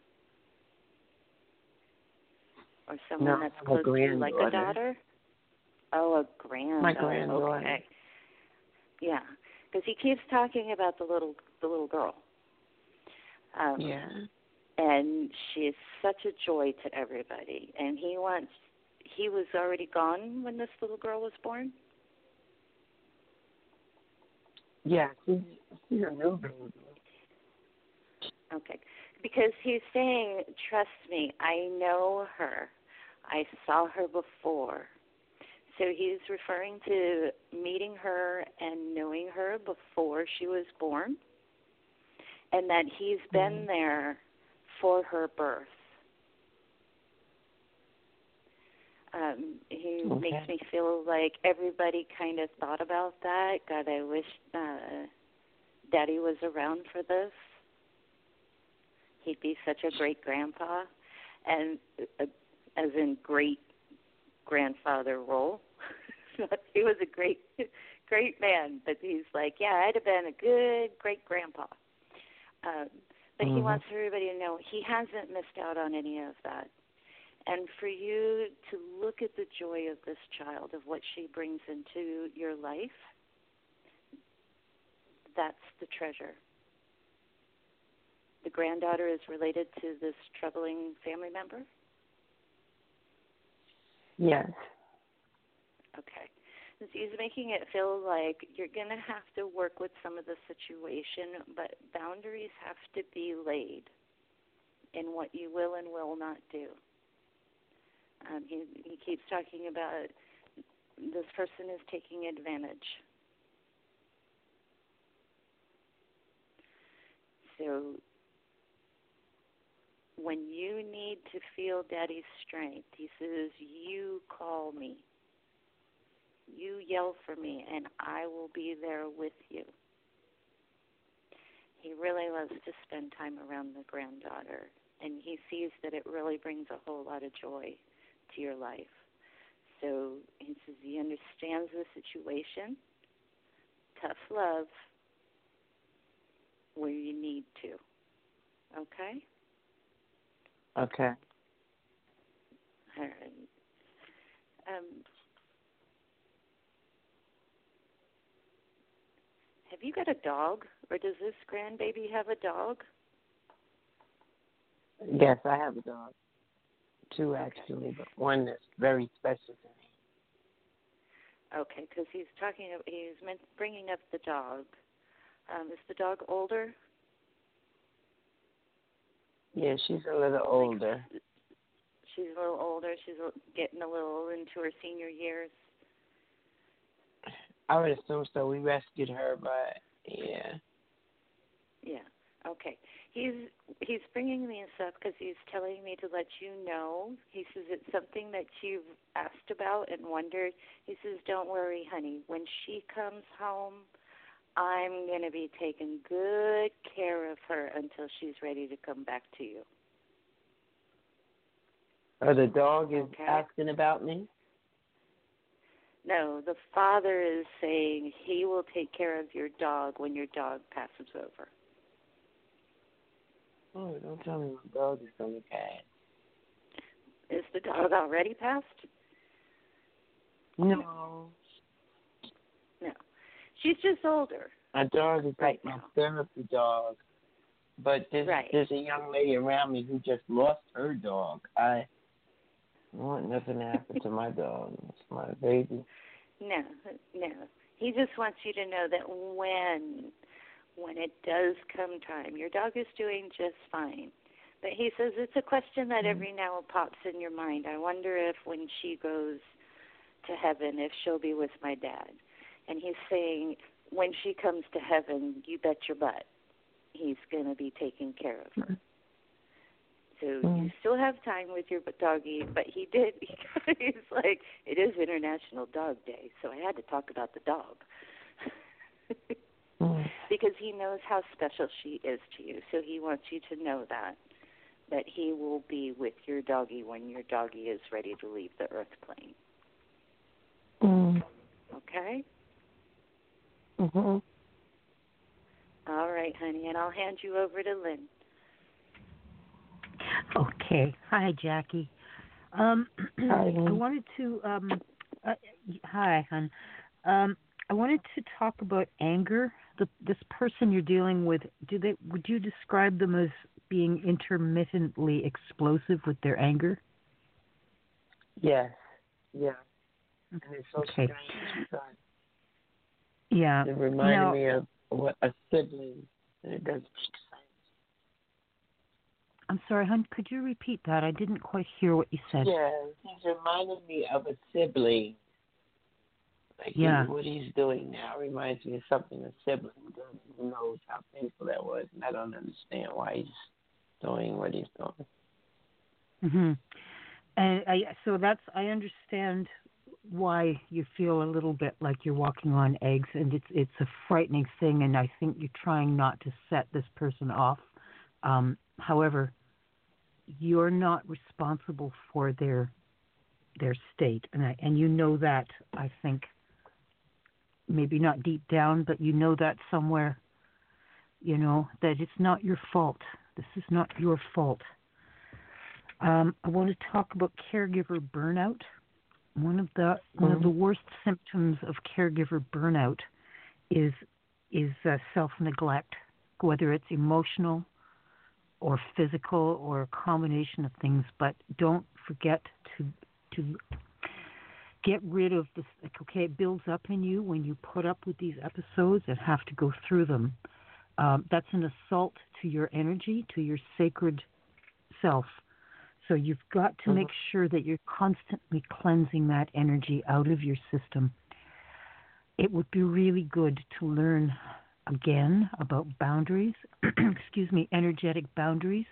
Or someone that's close to you, like a daughter? Oh, a granddaughter. My granddaughter. Okay. Yeah, because he keeps talking about the little girl. Yeah. And she is such a joy to everybody. And he was already gone when this little girl was born? Yeah, she's a new baby. Okay. Because he's saying, trust me, I know her. I saw her before. So he's referring to meeting her and knowing her before she was born, and that he's been there for her birth. He makes me feel like everybody kind of thought about that. God, I wish Daddy was around for this. He'd be such a great grandpa, and as in great grandfather role. He was a great man, but he's like, yeah, I'd have been a good great grandpa. But he wants everybody to know he hasn't missed out on any of that. And for you to look at the joy of this child, of what she brings into your life, that's the treasure. The granddaughter is related to this troubling family member? Yes. Okay. He's making it feel like you're going to have to work with some of the situation, but boundaries have to be laid in what you will and will not do. He keeps talking about this person is taking advantage. So when you need to feel Daddy's strength, he says, you call me. You yell for me, and I will be there with you. He really loves to spend time around the granddaughter, and he sees that it really brings a whole lot of joy to your life. So he says he understands the situation. Tough love where you need to. Okay? Okay. All right. Have you got a dog, or does this grandbaby have a dog? Yes, I have a dog. Two, actually, but one that's very special to me. Okay, because he's bringing up the dog. Is the dog older? Yeah, she's a little older. She's a little older. She's getting a little into her senior years. I would assume so. We rescued her, but yeah. Yeah. Okay. He's bringing this up because he's telling me to let you know. He says it's something that you've asked about and wondered. He says, don't worry, honey. When she comes home, I'm going to be taking good care of her until she's ready to come back to you. The dog is asking about me? No, the father is saying he will take care of your dog when your dog passes over. Oh, don't tell me my dog is going to pass. Is the dog already passed? No. No. She's just older. My dog is right like my now. therapy dog. But there's a young lady around me who just lost her dog. I want nothing to happen to my dog. It's my baby. No. He just wants you to know that when it does come time, your dog is doing just fine. But he says it's a question that every now pops in your mind. I wonder if when she goes to heaven, if she'll be with my dad. And he's saying when she comes to heaven, you bet your butt he's going to be taking care of her. So you still have time with your doggie, but he's like, it is International Dog Day, so I had to talk about the dog. Because he knows how special she is to you, so he wants you to know that he will be with your doggie when your doggie is ready to leave the earth plane. Okay? Mm-hmm. All right, honey, and I'll hand you over to Lynn. Okay. Hi, Jackie. Hi, Lynn. I wanted to hi, hon. I wanted to talk about anger. This person you're dealing with, would you describe them as being intermittently explosive with their anger? Yes. Yeah. And it's so strange. Yeah. It reminded me of a sibling, and it doesn't make sense. I'm sorry, hon, could you repeat that? I didn't quite hear what you said. Yeah, he's reminded me of a sibling. Like what he's doing now reminds me of something a sibling does. He knows how painful that was, and I don't understand why he's doing what he's doing. Mhm. And I understand why you feel a little bit like you're walking on eggs, and it's a frightening thing, and I think you're trying not to set this person off. However, you're not responsible for their state, and you know that, I think, maybe not deep down, but you know that somewhere, that it's not your fault. This is not your fault. I want to talk about caregiver burnout. One of the worst symptoms of caregiver burnout is self-neglect, whether it's emotional or physical or a combination of things. But don't forget to get rid of this. Okay, it builds up in you when you put up with these episodes and have to go through them. That's an assault to your energy, to your sacred self. So you've got to make sure that you're constantly cleansing that energy out of your system. It would be really good to learn again about boundaries, energetic boundaries.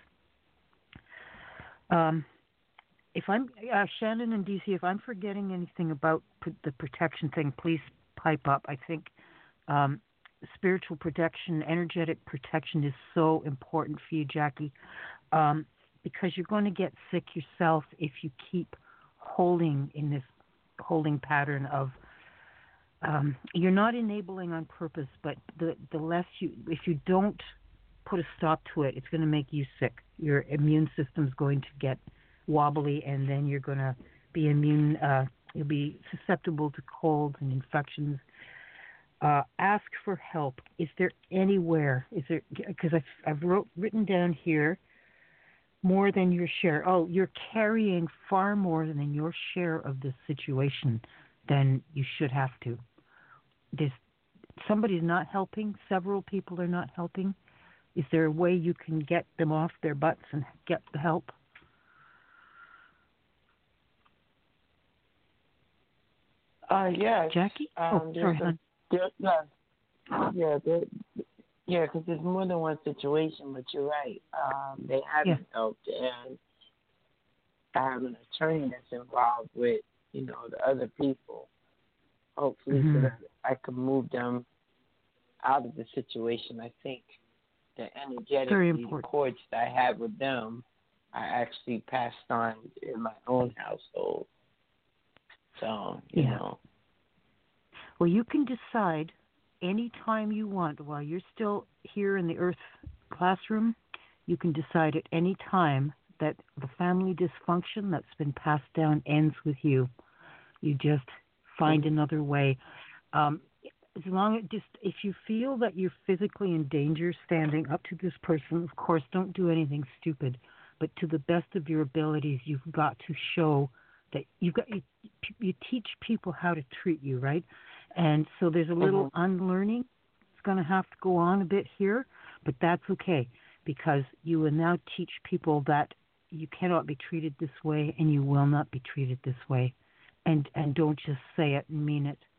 If I'm Shannon and DC, if I'm forgetting anything about the protection thing, please pipe up. I think spiritual protection, energetic protection is so important for you, Jackie. Because you're going to get sick yourself if you keep holding in this holding pattern of you're not enabling on purpose, but the less if you don't put a stop to it, it's going to make you sick. Your immune system's going to get wobbly, and then you're going to be you'll be susceptible to colds and infections. Ask for help. Is there anywhere? Because I've written down here, more than your share. Oh, you're carrying far more than your share of this situation than you should have to. Somebody's not helping. Several people are not helping. Is there a way you can get them off their butts and get the help? Yes. Jackie? Sorry, hon. Yeah, because there's more than one situation, but you're right. They haven't helped, and I have an attorney that's involved with, the other people, hopefully, so that I can move them out of the situation. I think the energetic cords that I have with them, I actually passed on in my own household. So, Well, you can decide any time you want while you're still here in the Earth classroom. You can decide at any time that the family dysfunction that's been passed down ends with you. You just find another way. As long as just if you feel that you're physically in danger standing up to this person, of course, don't do anything stupid. But to the best of your abilities, you've got to show that you teach people how to treat you, right? And so there's a little unlearning. It's going to have to go on a bit here, but that's okay because you will now teach people that you cannot be treated this way and you will not be treated this way. And don't just say it and mean it.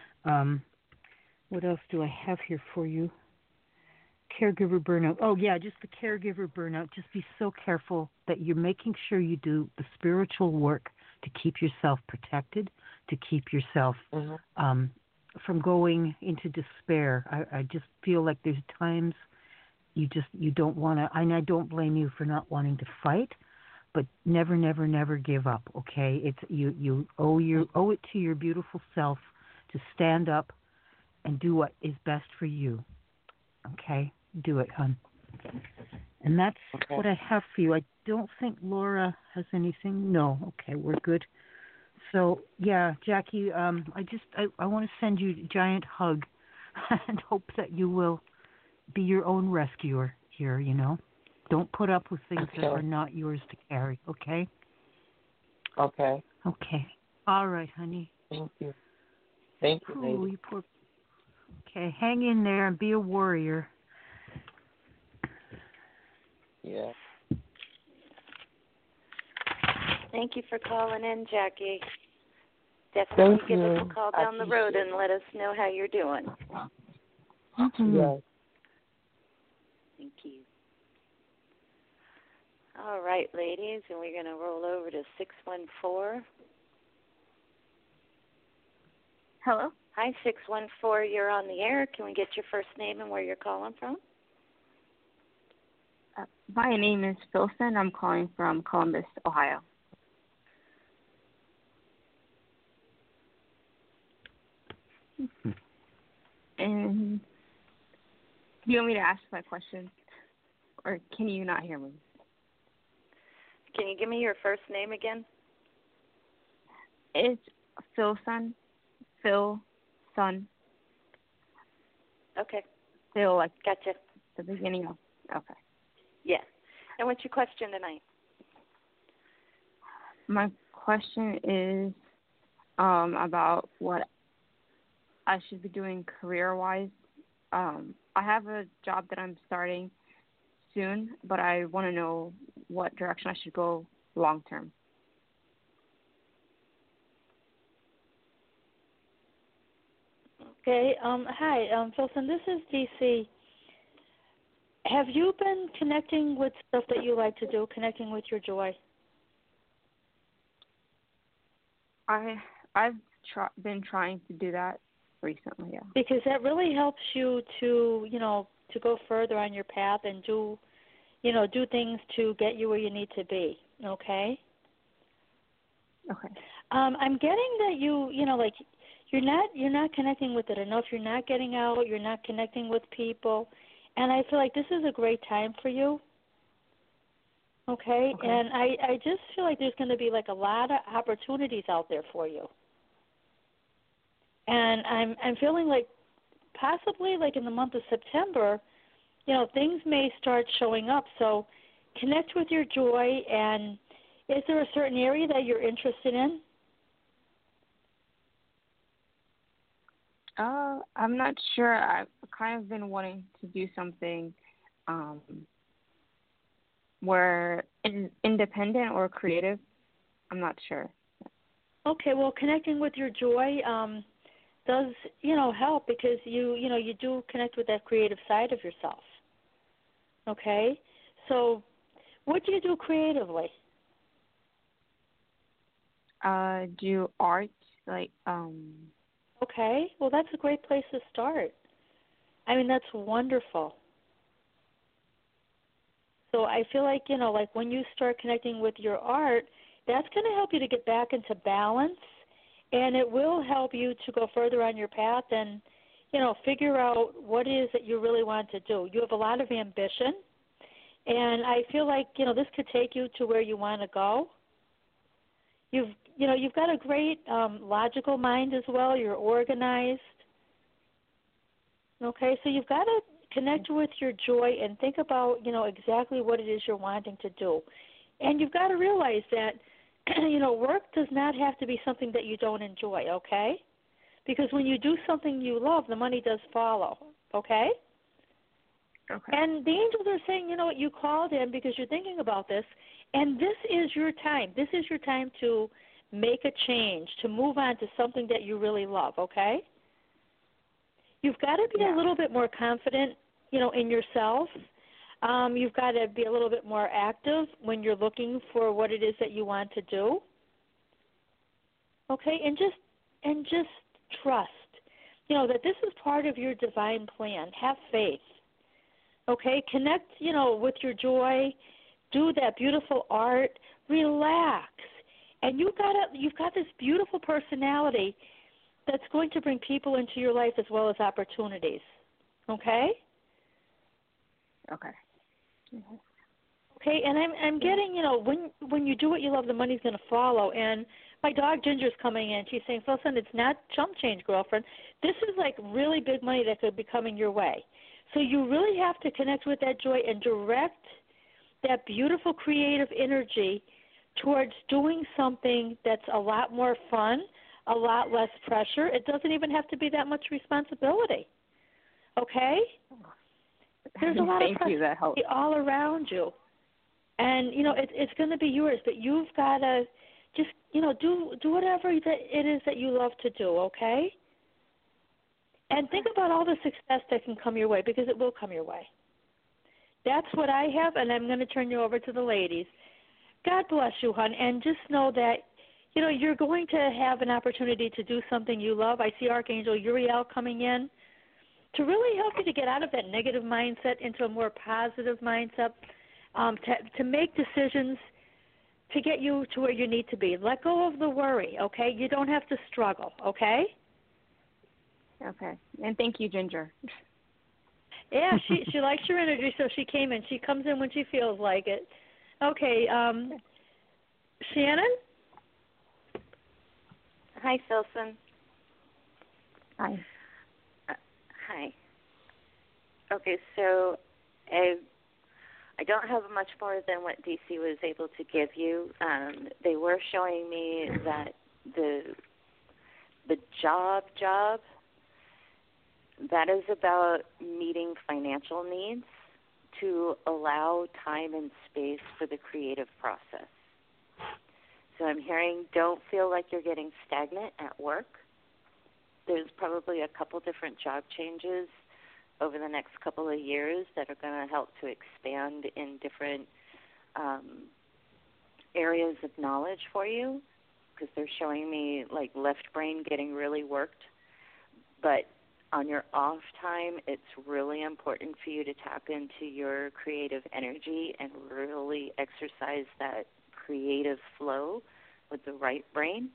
What else do I have here for you? Caregiver burnout. Oh, yeah, just the caregiver burnout. Just be so careful that you're making sure you do the spiritual work to keep yourself protected, to keep yourself from going into despair. I just feel like there's times you don't want to, and I don't blame you for not wanting to fight, but never, never, never give up, okay? It's you owe it to your beautiful self to stand up and do what is best for you. Okay? Do it, hon. And that's what I have for you. I don't think Laura has anything. No. Okay, we're good. So, yeah, Jackie, I want to send you a giant hug and hope that you will be your own rescuer here, you know. Don't put up with things that are not yours to carry, okay? Okay. Okay. All right, honey. Thank you. Thank you, lady. You poor... Okay, hang in there and be a warrior. Yeah. Thank you for calling in, Jackie. Definitely give us a call down the road and let us know how you're doing. Yes. Thank you. All right, ladies, and we're going to roll over to 614. Hello? Hi, 614. You're on the air. Can we get your first name and where you're calling from? My name is Philson. I'm calling from Columbus, Ohio. And do you want me to ask my question, or can you not hear me? Can you give me your first name again? It's Philson. Phil, son. Okay. Phil, like gotcha. The beginning of. Okay. Yeah. And what's your question tonight? My question is about what I should be doing career-wise. I have a job that I'm starting soon, but I want to know what direction I should go long-term. Okay. Hi, Philson. This is DC. Have you been connecting with stuff that you like to do, connecting with your joy? I've been trying to do that recently, yeah. Because that really helps you to go further on your path and do things to get you where you need to be. Okay. Okay. I'm getting that you're not connecting with it enough. You're not getting out. You're not connecting with people, and I feel like this is a great time for you. Okay. And I just feel like there's going to be like a lot of opportunities out there for you. And I'm feeling like possibly like in the month of September, things may start showing up. So connect with your joy. And is there a certain area that you're interested in? I'm not sure. I've kind of been wanting to do something where independent or creative. I'm not sure. Okay, well, connecting with your joy does, help because you do connect with that creative side of yourself. Okay? So what do you do creatively? Do art, like Okay, well, that's a great place to start. I mean, that's wonderful. So I feel like, when you start connecting with your art, that's going to help you to get back into balance and it will help you to go further on your path and, figure out what it is that you really want to do. You have a lot of ambition, and I feel like, this could take you to where you want to go. You've got a great logical mind as well. You're organized. Okay, so you've got to connect with your joy and think about, exactly what it is you're wanting to do. And you've got to realize that, work does not have to be something that you don't enjoy, okay? Because when you do something you love, the money does follow, okay? Okay. And the angels are saying, you called in because you're thinking about this, and this is your time. This is your time to make a change, to move on to something that you really love, okay? You've got to be a little bit more confident, in yourself. You've got to be a little bit more active when you're looking for what it is that you want to do. Okay, and just trust, that this is part of your divine plan. Have faith. Okay, connect, with your joy. Do that beautiful art. Relax, and you've got this beautiful personality that's going to bring people into your life as well as opportunities. Okay? Okay. Mm-hmm. Okay, and I'm getting, when you do what you love, the money's going to follow. And my dog Ginger's coming in. She's saying, "Listen, it's not chump change, girlfriend. This is like really big money that could be coming your way." So you really have to connect with that joy and direct that beautiful creative energy towards doing something that's a lot more fun, a lot less pressure. It doesn't even have to be that much responsibility. Okay? There's a lot of pressure all around you. And, it's going to be yours, but you've got to just, do whatever it is that you love to do, okay? And think about all the success that can come your way, because it will come your way. That's what I have, and I'm going to turn you over to the ladies. God bless you, hon, and just know that, you're going to have an opportunity to do something you love. I see Archangel Uriel coming in to really help you to get out of that negative mindset into a more positive mindset, to make decisions to get you to where you need to be. Let go of the worry, okay? You don't have to struggle, okay? Okay. And thank you, Ginger. Yeah, she likes your energy, so she came in. She comes in when she feels like it. Okay, Shannon? Hi, Filson. Hi. Hi. Okay, so I don't have much more than what DC was able to give you. They were showing me that the job, that is about meeting financial needs to allow time and space for the creative process. So I'm hearing don't feel like you're getting stagnant at work. There's probably a couple different job changes over the next couple of years that are going to help to expand in different areas of knowledge for you, because they're showing me like left brain getting really worked. But on your off time, it's really important for you to tap into your creative energy and really exercise that creative flow with the right brain.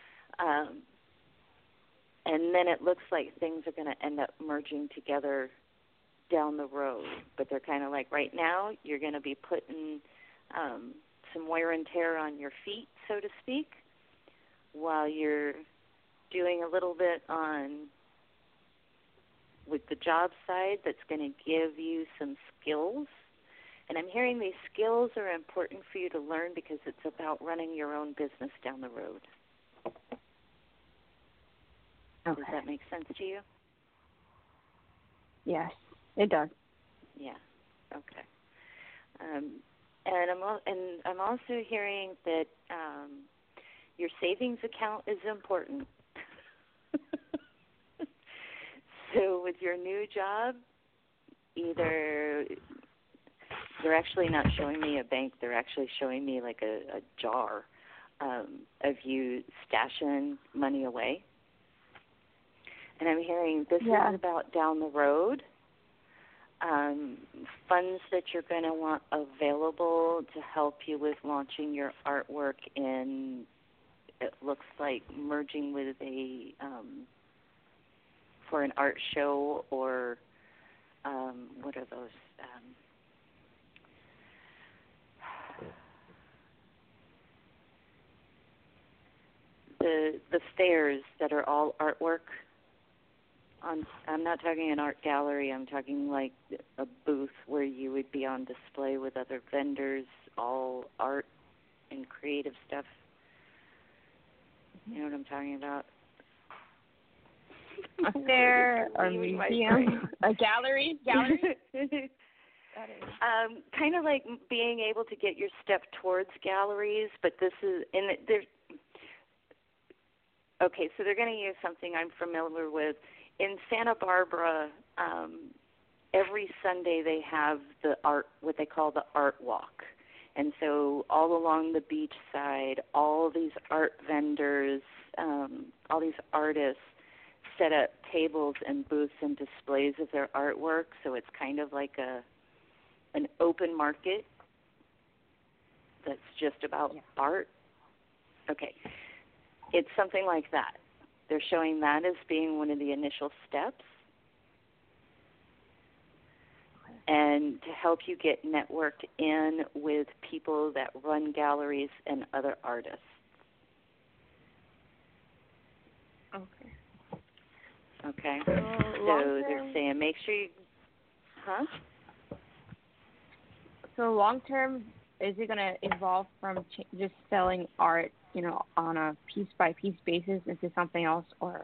And then it looks like things are going to end up merging together down the road. But they're kind of like right now you're going to be putting some wear and tear on your feet, so to speak, while you're doing a little bit on with the job side that's going to give you some skills. And I'm hearing these skills are important for you to learn because it's about running your own business down the road. Okay. Does that make sense to you? Yes, it does. Yeah. Okay. And I'm also hearing that your savings account is important. So with your new job, either they're actually not showing me a bank. They're actually showing me like a jar of you stashing money away. And I'm hearing this is about down the road, funds that you're going to want available to help you with launching your artwork in it looks like merging with a for an art show or what are those? The fairs that are all artwork. I'm not talking an art gallery. I'm talking like a booth where you would be on display with other vendors, all art and creative stuff. You know what I'm talking about? A fair or museum, a gallery. Kind of like being able to get your step towards galleries, but this is okay. So they're going to use something I'm familiar with. In Santa Barbara, every Sunday they have what they call the art walk. And so all along the beach side, all these art vendors, all these artists set up tables and booths and displays of their artwork. So it's kind of like an open market that's just about art. Okay. It's something like that. They're showing that as being one of the initial steps. And to help you get networked in with people that run galleries and other artists. Okay. So they're saying make sure you... Huh? So long term, is it going to evolve from just selling art, on a piece-by-piece basis into something else, or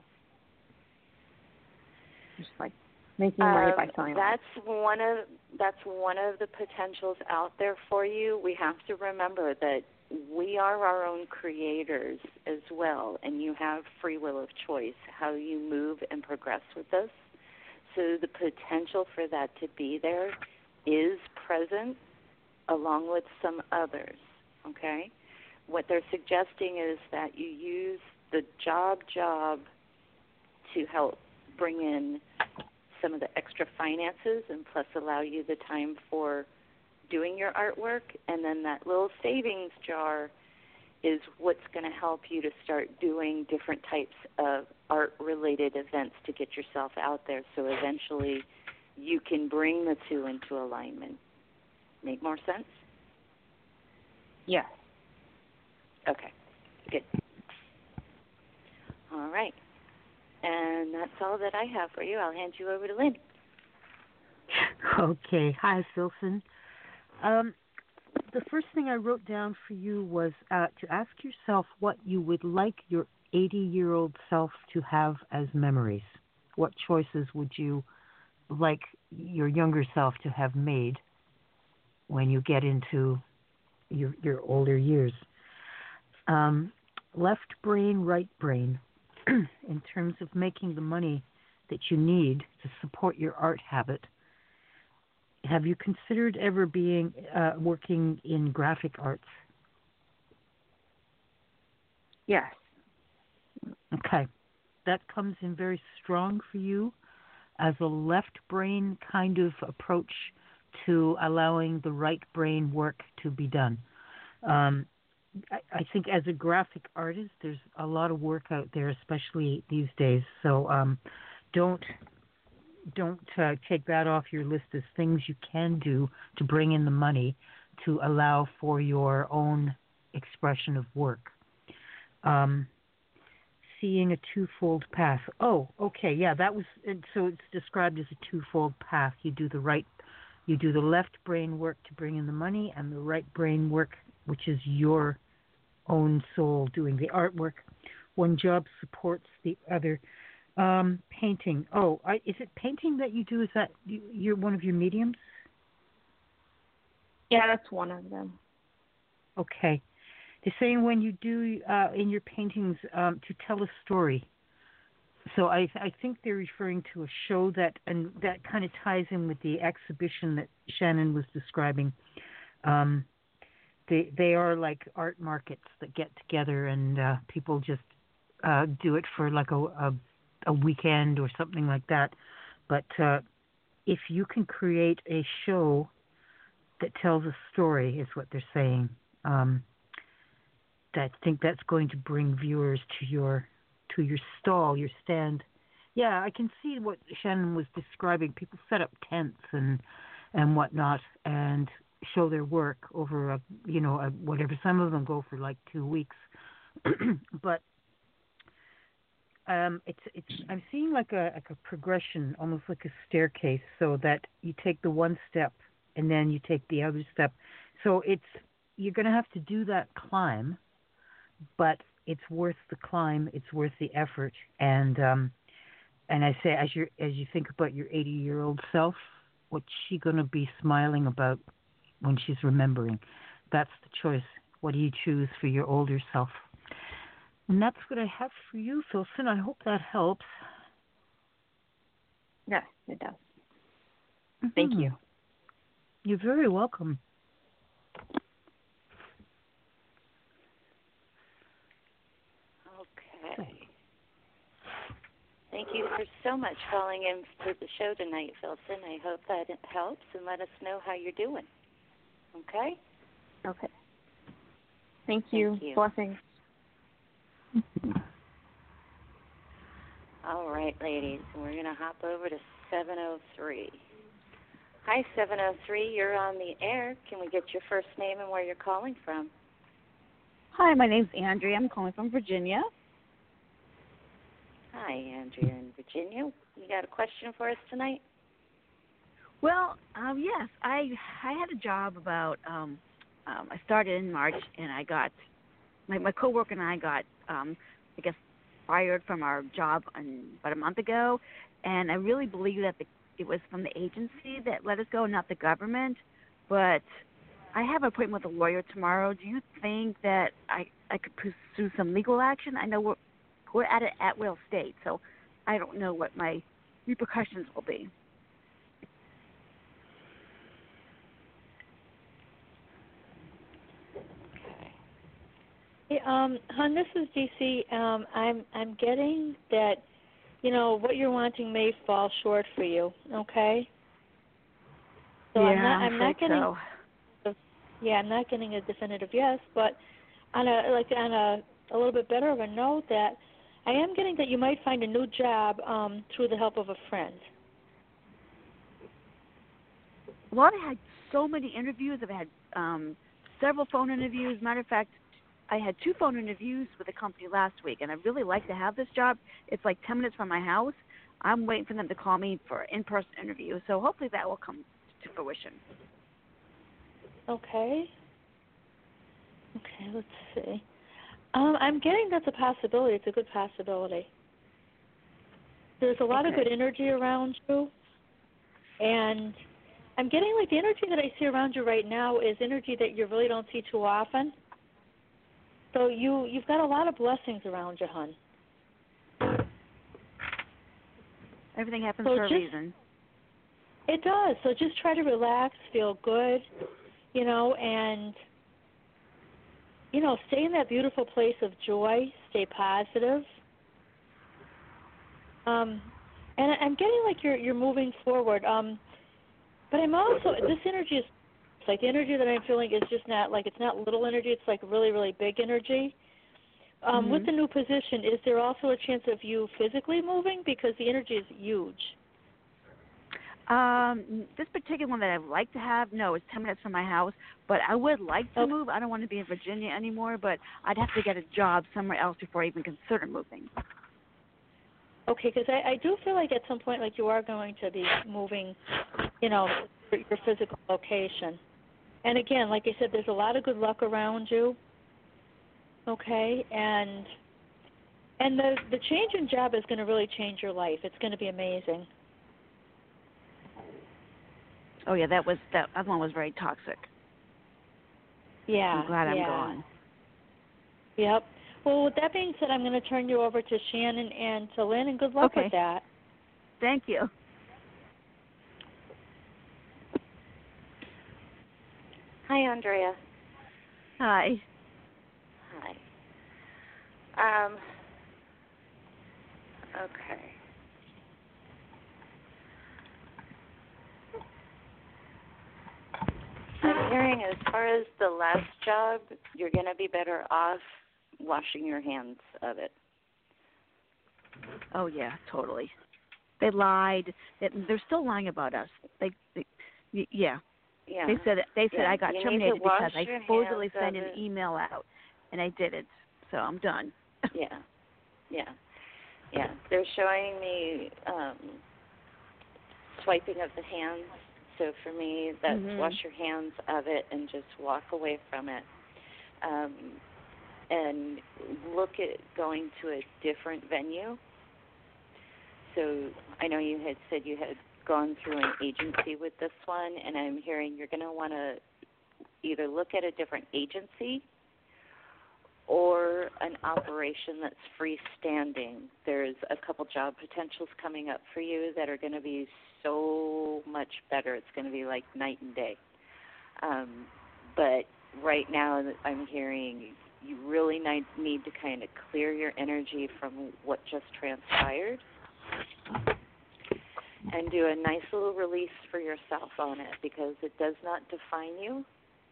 just like making money by selling art? That's one of the potentials out there for you. We have to remember that we are our own creators as well, and you have free will of choice how you move and progress with this. So the potential for that to be there is present along with some others, okay? What they're suggesting is that you use the job to help bring in some of the extra finances and plus allow you the time for doing your artwork, and then that little savings jar is what's going to help you to start doing different types of art-related events to get yourself out there so eventually you can bring the two into alignment. Make more sense? Yes. Okay, good. All right. And that's all that I have for you. I'll hand you over to Lynn. Okay. Hi, Filson. The first thing I wrote down for you was to ask yourself what you would like your 80-year-old self to have as memories. What choices would you like your younger self to have made when you get into your older years? Left brain, right brain, in terms of making the money that you need to support your art habit. Have you considered ever working in graphic arts? Yes. Okay. That comes in very strong for you as a left brain kind of approach to allowing the right brain work to be done. I think as a graphic artist, there's a lot of work out there, especially these days. So don't take that off your list as things you can do to bring in the money to allow for your own expression of work. Seeing a twofold path. Oh, okay, yeah, that was so. It's described as a twofold path. You do the left brain work to bring in the money, and the right brain work, which is your own soul doing the artwork. One job supports the other. Painting. Oh, is it painting that you do? Is that you're one of your mediums? Yeah, that's one of them. Okay. They're saying when you do in your paintings to tell a story. So I think they're referring to a show that kind of ties in with the exhibition that Shannon was describing. They are like art markets that get together and people just do it for like a weekend or something like that. But if you can create a show that tells a story, is what they're saying, I think that's going to bring viewers to your stall, your stand. Yeah, I can see what Shannon was describing. People set up tents and whatnot and show their work over whatever. Some of them go for like 2 weeks, but it's I'm seeing like a progression, almost like a staircase, so that you take the one step and then you take the other step. So you're going to have to do that climb, but it's worth the climb. It's worth the effort. And I say, as you think about your 80-year-old self, what's she going to be smiling about when she's remembering? That's the choice. What do you choose for your older self? And that's what I have for you, Philson. I hope that helps. Yes, it does. Mm-hmm. Thank you. You're very welcome. Okay. Thank you so much for calling in for the show tonight, Philson. I hope that it helps, and let us know how you're doing. Okay? Okay. Thank you. Blessings. All right, ladies. We're going to hop over to 703. Hi, 703. You're on the air. Can we get your first name and where you're calling from? Hi, my name's Andrea. I'm calling from Virginia. Hi, Andrea in Virginia. You got a question for us tonight? Well, yes. I had a job about, I started in March, and I got, my coworker and I got, fired from our job about a month ago, and I really believe that it was from the agency that let us go, not the government. But I have an appointment with a lawyer tomorrow. Do you think that I could pursue some legal action? I know we're at an at-will state, so I don't know what my repercussions will be. Hey, hon, this is DC. I'm getting that, what you're wanting may fall short for you. Okay. So yeah, I'm not getting. So. Yeah, I'm not getting a definitive yes, but on a little bit better of a note, that I am getting that you might find a new job through the help of a friend. Well, I had so many interviews. I've had several phone interviews. Matter of fact, I had 2 phone interviews with a company last week, and I'd really like to have this job. It's like 10 minutes from my house. I'm waiting for them to call me for an in-person interview, so hopefully that will come to fruition. Okay, let's see. I'm getting that's a possibility. It's a good possibility. There's a lot of good energy around you, and I'm getting like the energy that I see around you right now is energy that you really don't see too often. So you've got a lot of blessings around you, hon. Everything happens for a reason. It does. So just try to relax, feel good, and, stay in that beautiful place of joy, stay positive. And I'm getting like you're moving forward. But I'm also, this energy is, it's like the energy that I'm feeling is just not, like, it's not little energy, it's like really, really big energy. With the new position, is there also a chance of you physically moving? Because the energy is huge. This particular one that I'd like to have, no, it's 10 minutes from my house, but I would like to move. I don't want to be in Virginia anymore, but I'd have to get a job somewhere else before I even consider moving. Okay, because I do feel like at some point, like, you are going to be moving, your physical location. And again, like I said, there's a lot of good luck around you. Okay, and the change in job is going to really change your life. It's going to be amazing. Oh yeah, that one was very toxic. Yeah, I'm glad I'm gone. Yep. Well, with that being said, I'm going to turn you over to Shannon and to Lynn, and good luck with that. Thank you. Hi, Andrea. Hi. Okay. I'm hearing as far as the last job, you're going to be better off washing your hands of it. Oh yeah, totally. They lied. They're still lying about us. Yeah. Yeah. They said I got You terminated need to wash because I your supposedly hands sent of an it. email out, and I didn't. So I'm done. Yeah. They're showing me swiping of the hands. So for me, that's wash your hands of it and just walk away from it. And look at going to a different venue. So I know you had said you had gone through an agency with this one, and I'm hearing you're going to want to either look at a different agency or an operation that's freestanding. There's a couple job potentials coming up for you that are going to be so much better. It's going to be like night and day. But right now I'm hearing you really need to kind of clear your energy from what just transpired and do a nice little release for yourself on it, because it does not define you.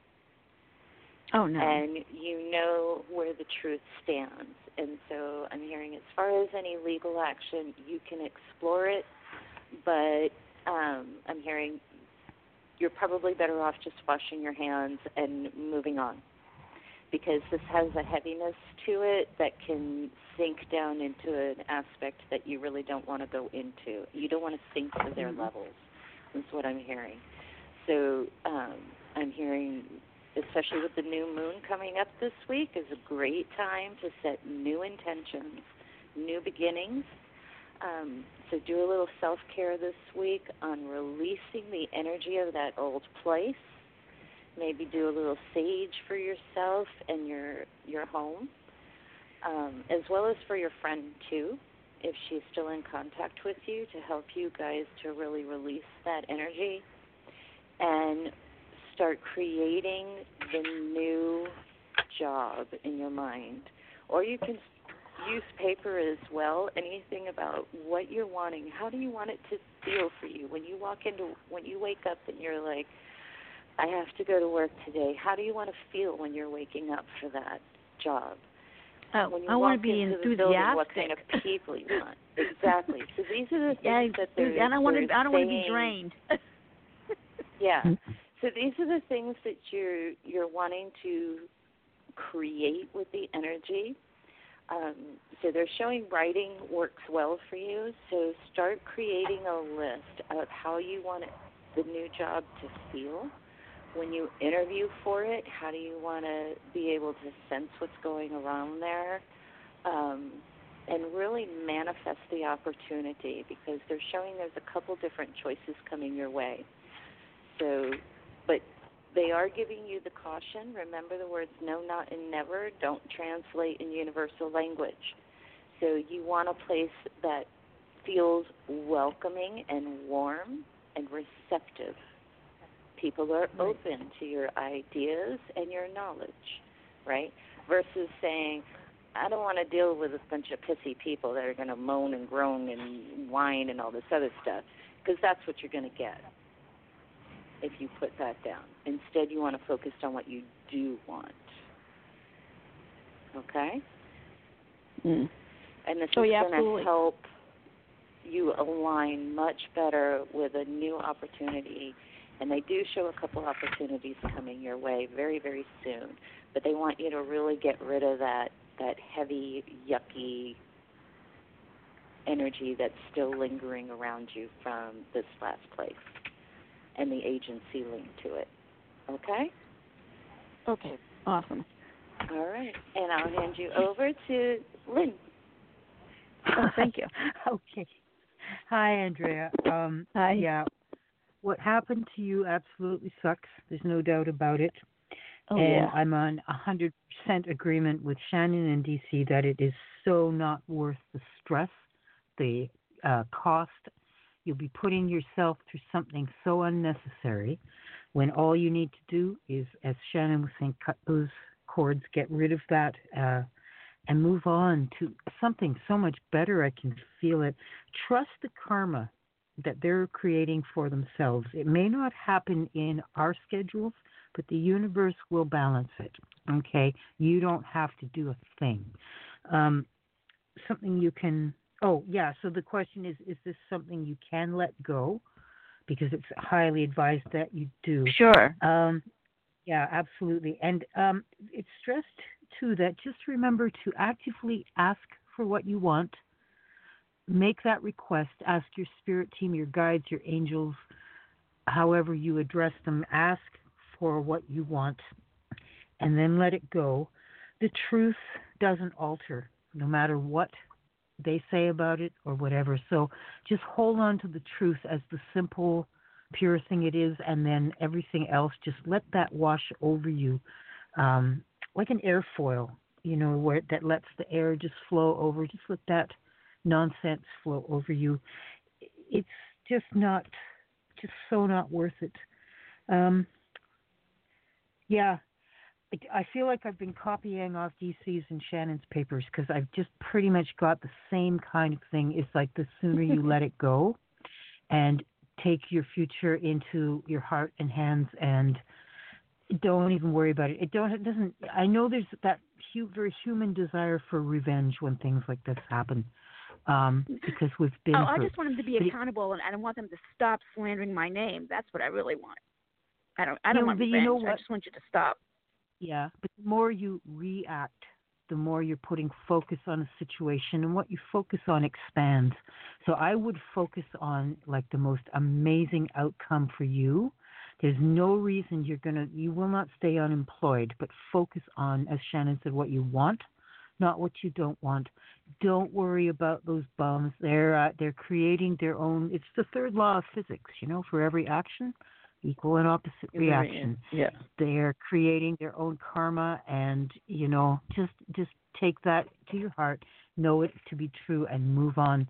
Oh, no. And you know where the truth stands. And so I'm hearing as far as any legal action, you can explore it, but I'm hearing you're probably better off just washing your hands and moving on, because this has a heaviness to it that can sink down into an aspect that you really don't want to go into. You don't want to sink to their levels, is what I'm hearing. So I'm hearing, especially with the new moon coming up this week, is a great time to set new intentions, new beginnings. So do a little self-care this week on releasing the energy of that old place. Maybe do a little sage for yourself and your home, as well as for your friend, too, if she's still in contact with you, to help you guys to really release that energy and start creating the new job in your mind. Or you can use paper as well, anything about what you're wanting. How do you want it to feel for you? When you wake up and you're like, I have to go to work today, how do you want to feel when you're waking up for that job? When you I want to be enthusiastic. Building, what kind of people you want. Exactly. So these are the things that they're I don't want to be saying. drained. Yeah. So these are the things that you're wanting to create with the energy. So they're showing writing works well for you. So start creating a list of how you want the new job to feel. When you interview for it, how do you want to be able to sense what's going around there? And really manifest the opportunity, because they're showing there's a couple different choices coming your way. So, but they are giving you the caution. Remember the words no, not, and never don't translate in universal language. So you want a place that feels welcoming and warm and receptive. People are open to your ideas and your knowledge, right? Versus saying, I don't want to deal with a bunch of pissy people that are going to moan and groan and whine and all this other stuff, because that's what you're going to get if you put that down. Instead, you want to focus on what you do want. Okay? And this is going to help you align much better with a new opportunity. And they do show a couple opportunities coming your way very, very soon. But they want you to really get rid of that heavy, yucky energy that's still lingering around you from this last place and the agency linked to it. Okay? Okay, awesome. All right. And I'll hand you over to Lynn. Oh, thank you. Okay. Hi, Andrea. Hi. Yeah. What happened to you absolutely sucks. There's no doubt about it. Oh, and yeah. I'm on 100% agreement with Shannon and DC that it is so not worth the stress, the cost. You'll be putting yourself through something so unnecessary when all you need to do is, as Shannon was saying, cut those cords, get rid of that, and move on to something so much better. I can feel it. Trust the karma that they're creating for themselves. It may not happen in our schedules, but the universe will balance it. Okay? You don't have to do a thing. Something you can, oh, yeah, so the question is this something you can let go? Because it's highly advised that you do. Sure. Yeah, absolutely. And it's stressed, too, that just remember to actively ask for what you want. Make that request. Ask your spirit team, your guides, your angels, however you address them. Ask for what you want and then let it go. The truth doesn't alter, no matter what they say about it or whatever. So just hold on to the truth as the simple, pure thing it is, and then everything else, just let that wash over you, like an airfoil, where that lets the air just flow over. Just let that nonsense flow over you. It's just so not worth it. Yeah, I feel like I've been copying off DC's and Shannon's papers because I've just pretty much got the same kind of thing. It's like the sooner you let it go and take your future into your heart and hands and don't even worry about it. It doesn't. I know there's that very human desire for revenge when things like this happen. Because we've been hurt. I just want them to be accountable, and I don't want them to stop slandering my name. That's what I really want. I don't want revenge. I just want you to stop. Yeah, but the more you react, the more you're putting focus on a situation, and what you focus on expands. So I would focus on like the most amazing outcome for you. There's no reason you will not stay unemployed, but focus on, as Shannon said, what you want, not what you don't want. Don't worry about those bums. They're creating their own. It's the third law of physics. For every action, equal and opposite reaction. Yeah. They're creating their own karma, and just take that to your heart, know it to be true, and move on.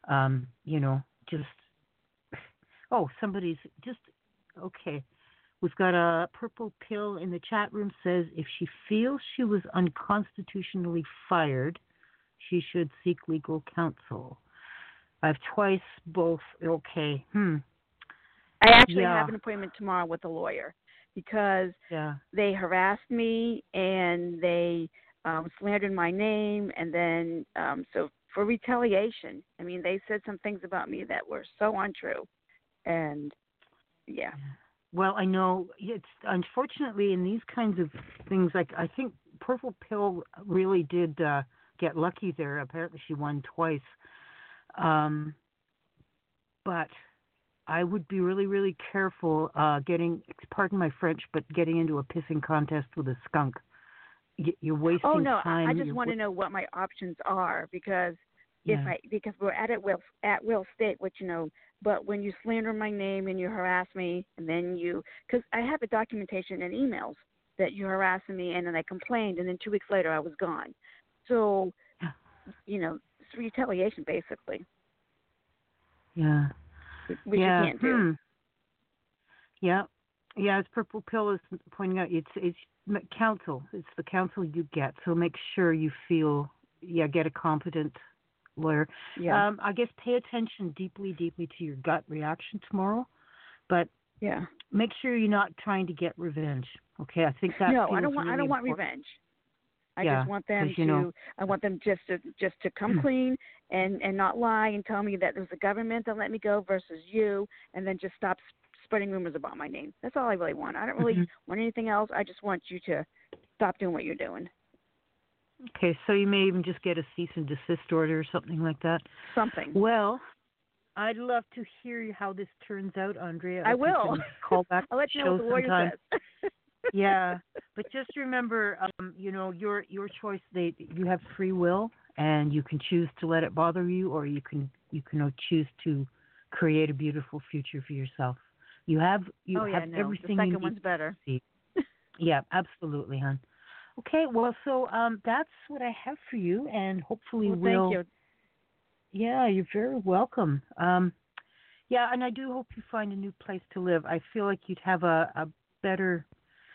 Somebody's just okay. We've got a purple pill in the chat room says if she feels she was unconstitutionally fired, she should seek legal counsel. I've twice both. Okay. I actually have an appointment tomorrow with a lawyer because they harassed me and they slandered my name, and then so for retaliation. I mean, they said some things about me that were so untrue, and yeah. Well, I know it's unfortunately in these kinds of things. Like I think Purple Pill really did get lucky there. Apparently, she won twice. But I would be really, really careful pardon my French, but getting into a pissing contest with a skunk. You're wasting time. Oh no, I just want to know what my options are because because we're at Will State, which but when you slander my name and you harass me, and then because I have a documentation and emails that you harassing me, and then I complained, and then 2 weeks later I was gone. So, it's retaliation basically. Yeah. Which you can't do. Yeah. Yeah, as Purple Pill is pointing out, it's counsel. It's the counsel you get. So make sure you get a competent lawyer. Yeah. I guess pay attention deeply to your gut reaction tomorrow, but make sure you're not trying to get revenge. Okay, I think that. No, I don't want revenge. I just want them I want them just to come clean and not lie and tell me that it was the government that let me go versus you, and then just stop spreading rumors about my name. That's all I really want. I don't really want anything else. I just want you to stop doing what you're doing. Okay, so you may even just get a cease and desist order or something like that. Something. Well, I'd love to hear how this turns out, Andrea. I will. Call back. I'll let you know what the lawyer says. Yeah, but just remember, your choice. You have free will, and you can choose to let it bother you, or you can choose to create a beautiful future for yourself. You have everything. The second you need one's better. Yeah, absolutely, hon. Okay, well, so that's what I have for you, and hopefully Thank you. Yeah, you're very welcome. Yeah, and I do hope you find a new place to live. I feel like you'd have a better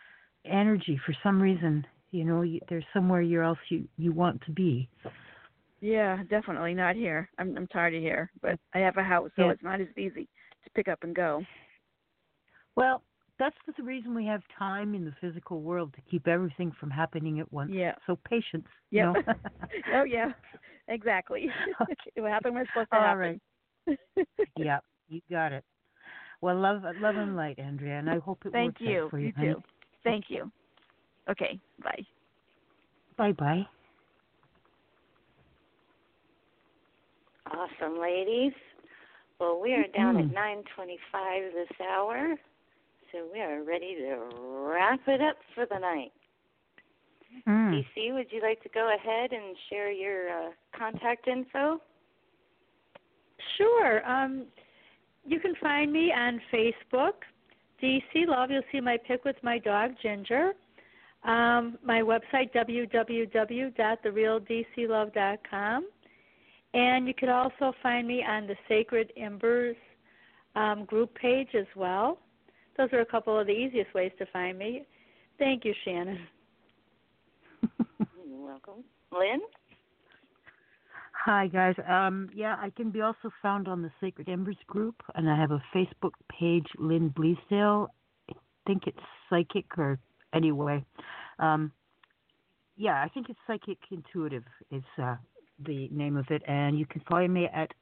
energy for some reason. There's somewhere else you want to be. Yeah, definitely not here. I'm tired of here, but I have a house, so it's not as easy to pick up and go. Well, that's the reason we have time in the physical world to keep everything from happening at once. Yeah. So patience. Yeah. You know? Oh yeah, exactly. Okay. It will happen when it's supposed to All happen. right. Yeah, you got it. Well, love and light, Andrea, and I hope it Thank works out you. for you, You honey. too. Thank you. Okay. Bye. Bye-bye. Awesome, ladies. Well, we are down at 9:25 this hour, so we are ready to wrap it up for the night. DC, would you like to go ahead and share your contact info? Sure. You can find me on Facebook, DC Love. You'll see my pic with my dog, Ginger. My website, www.therealdclove.com. And you could also find me on the Sacred Embers group page as well. Those are a couple of the easiest ways to find me. Thank you, Shannon. You're welcome. Lynn? Hi, guys. Yeah, I can be also found on the Sacred Embers group, and I have a Facebook page, Lynn Bleasdale. I think it's Psychic, or anyway. Yeah, I think it's Psychic Intuitive is the name of it, and you can find me at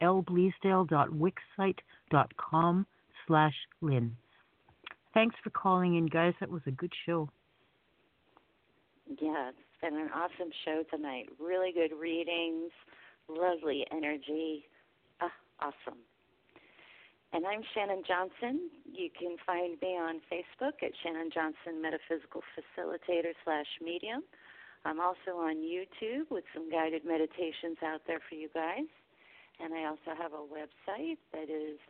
lbleasdale.wixsite.com/Lynn. Thanks for calling in, guys. That was a good show. Yeah, it's been an awesome show tonight. Really good readings, lovely energy. Awesome. And I'm Shannon Johnson. You can find me on Facebook at Shannon Johnson Metaphysical Facilitator /medium. I'm also on YouTube with some guided meditations out there for you guys. And I also have a website that is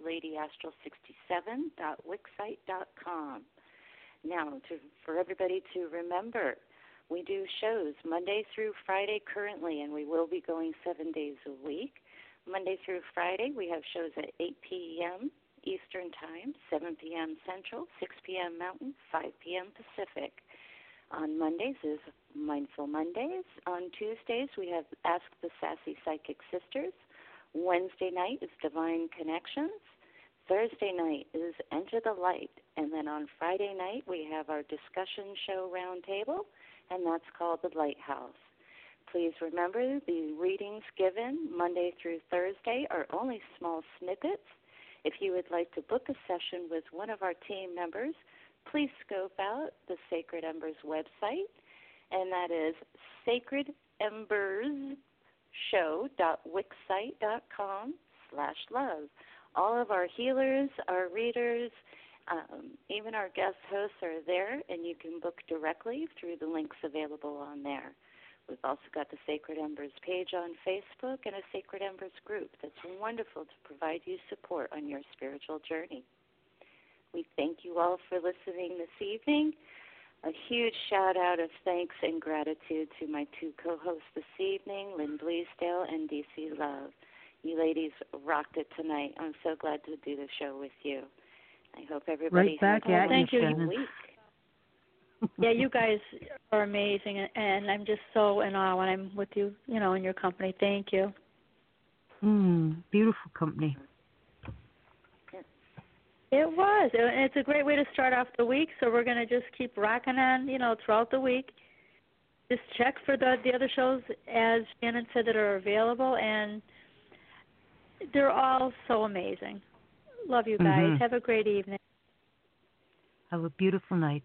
ladyastral67.wixsite.com. Now, for everybody to remember, we do shows Monday through Friday currently, and we will be going 7 days a week. Monday through Friday, we have shows at 8 p.m. Eastern Time, 7 p.m. Central, 6 p.m. Mountain, 5 p.m. Pacific. On Mondays is Mindful Mondays. On Tuesdays, we have Ask the Sassy Psychic Sisters. Wednesday night is Divine Connections. Thursday night is Enter the Light. And then on Friday night, we have our discussion show roundtable, and that's called The Lighthouse. Please remember the readings given Monday through Thursday are only small snippets. If you would like to book a session with one of our team members, please scope out the Sacred Embers website, and that is sacredenbersshow.wixsite.com/love. All of our healers, our readers, even our guest hosts are there, and you can book directly through the links available on there. We've also got the Sacred Embers page on Facebook and a Sacred Embers group that's wonderful to provide you support on your spiritual journey. We thank you all for listening this evening. A huge shout-out of thanks and gratitude to my two co-hosts this evening, Lynn Bleasdale and DC Love. You ladies rocked it tonight. I'm so glad to do the show with you. I hope everybody right back has a at wonderful week. Yeah, you guys are amazing, and I'm just so in awe when I'm with you, in your company. Thank you. Beautiful company. It was. It's a great way to start off the week, so we're going to just keep rocking on, throughout the week. Just check for the other shows, as Shannon said, that are available, and they're all so amazing. Love you guys. Have a great evening. Have a beautiful night.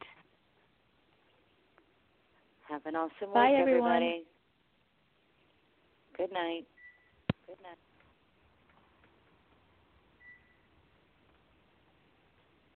Have an awesome Bye, week, everyone. everybody. Good night. Good night.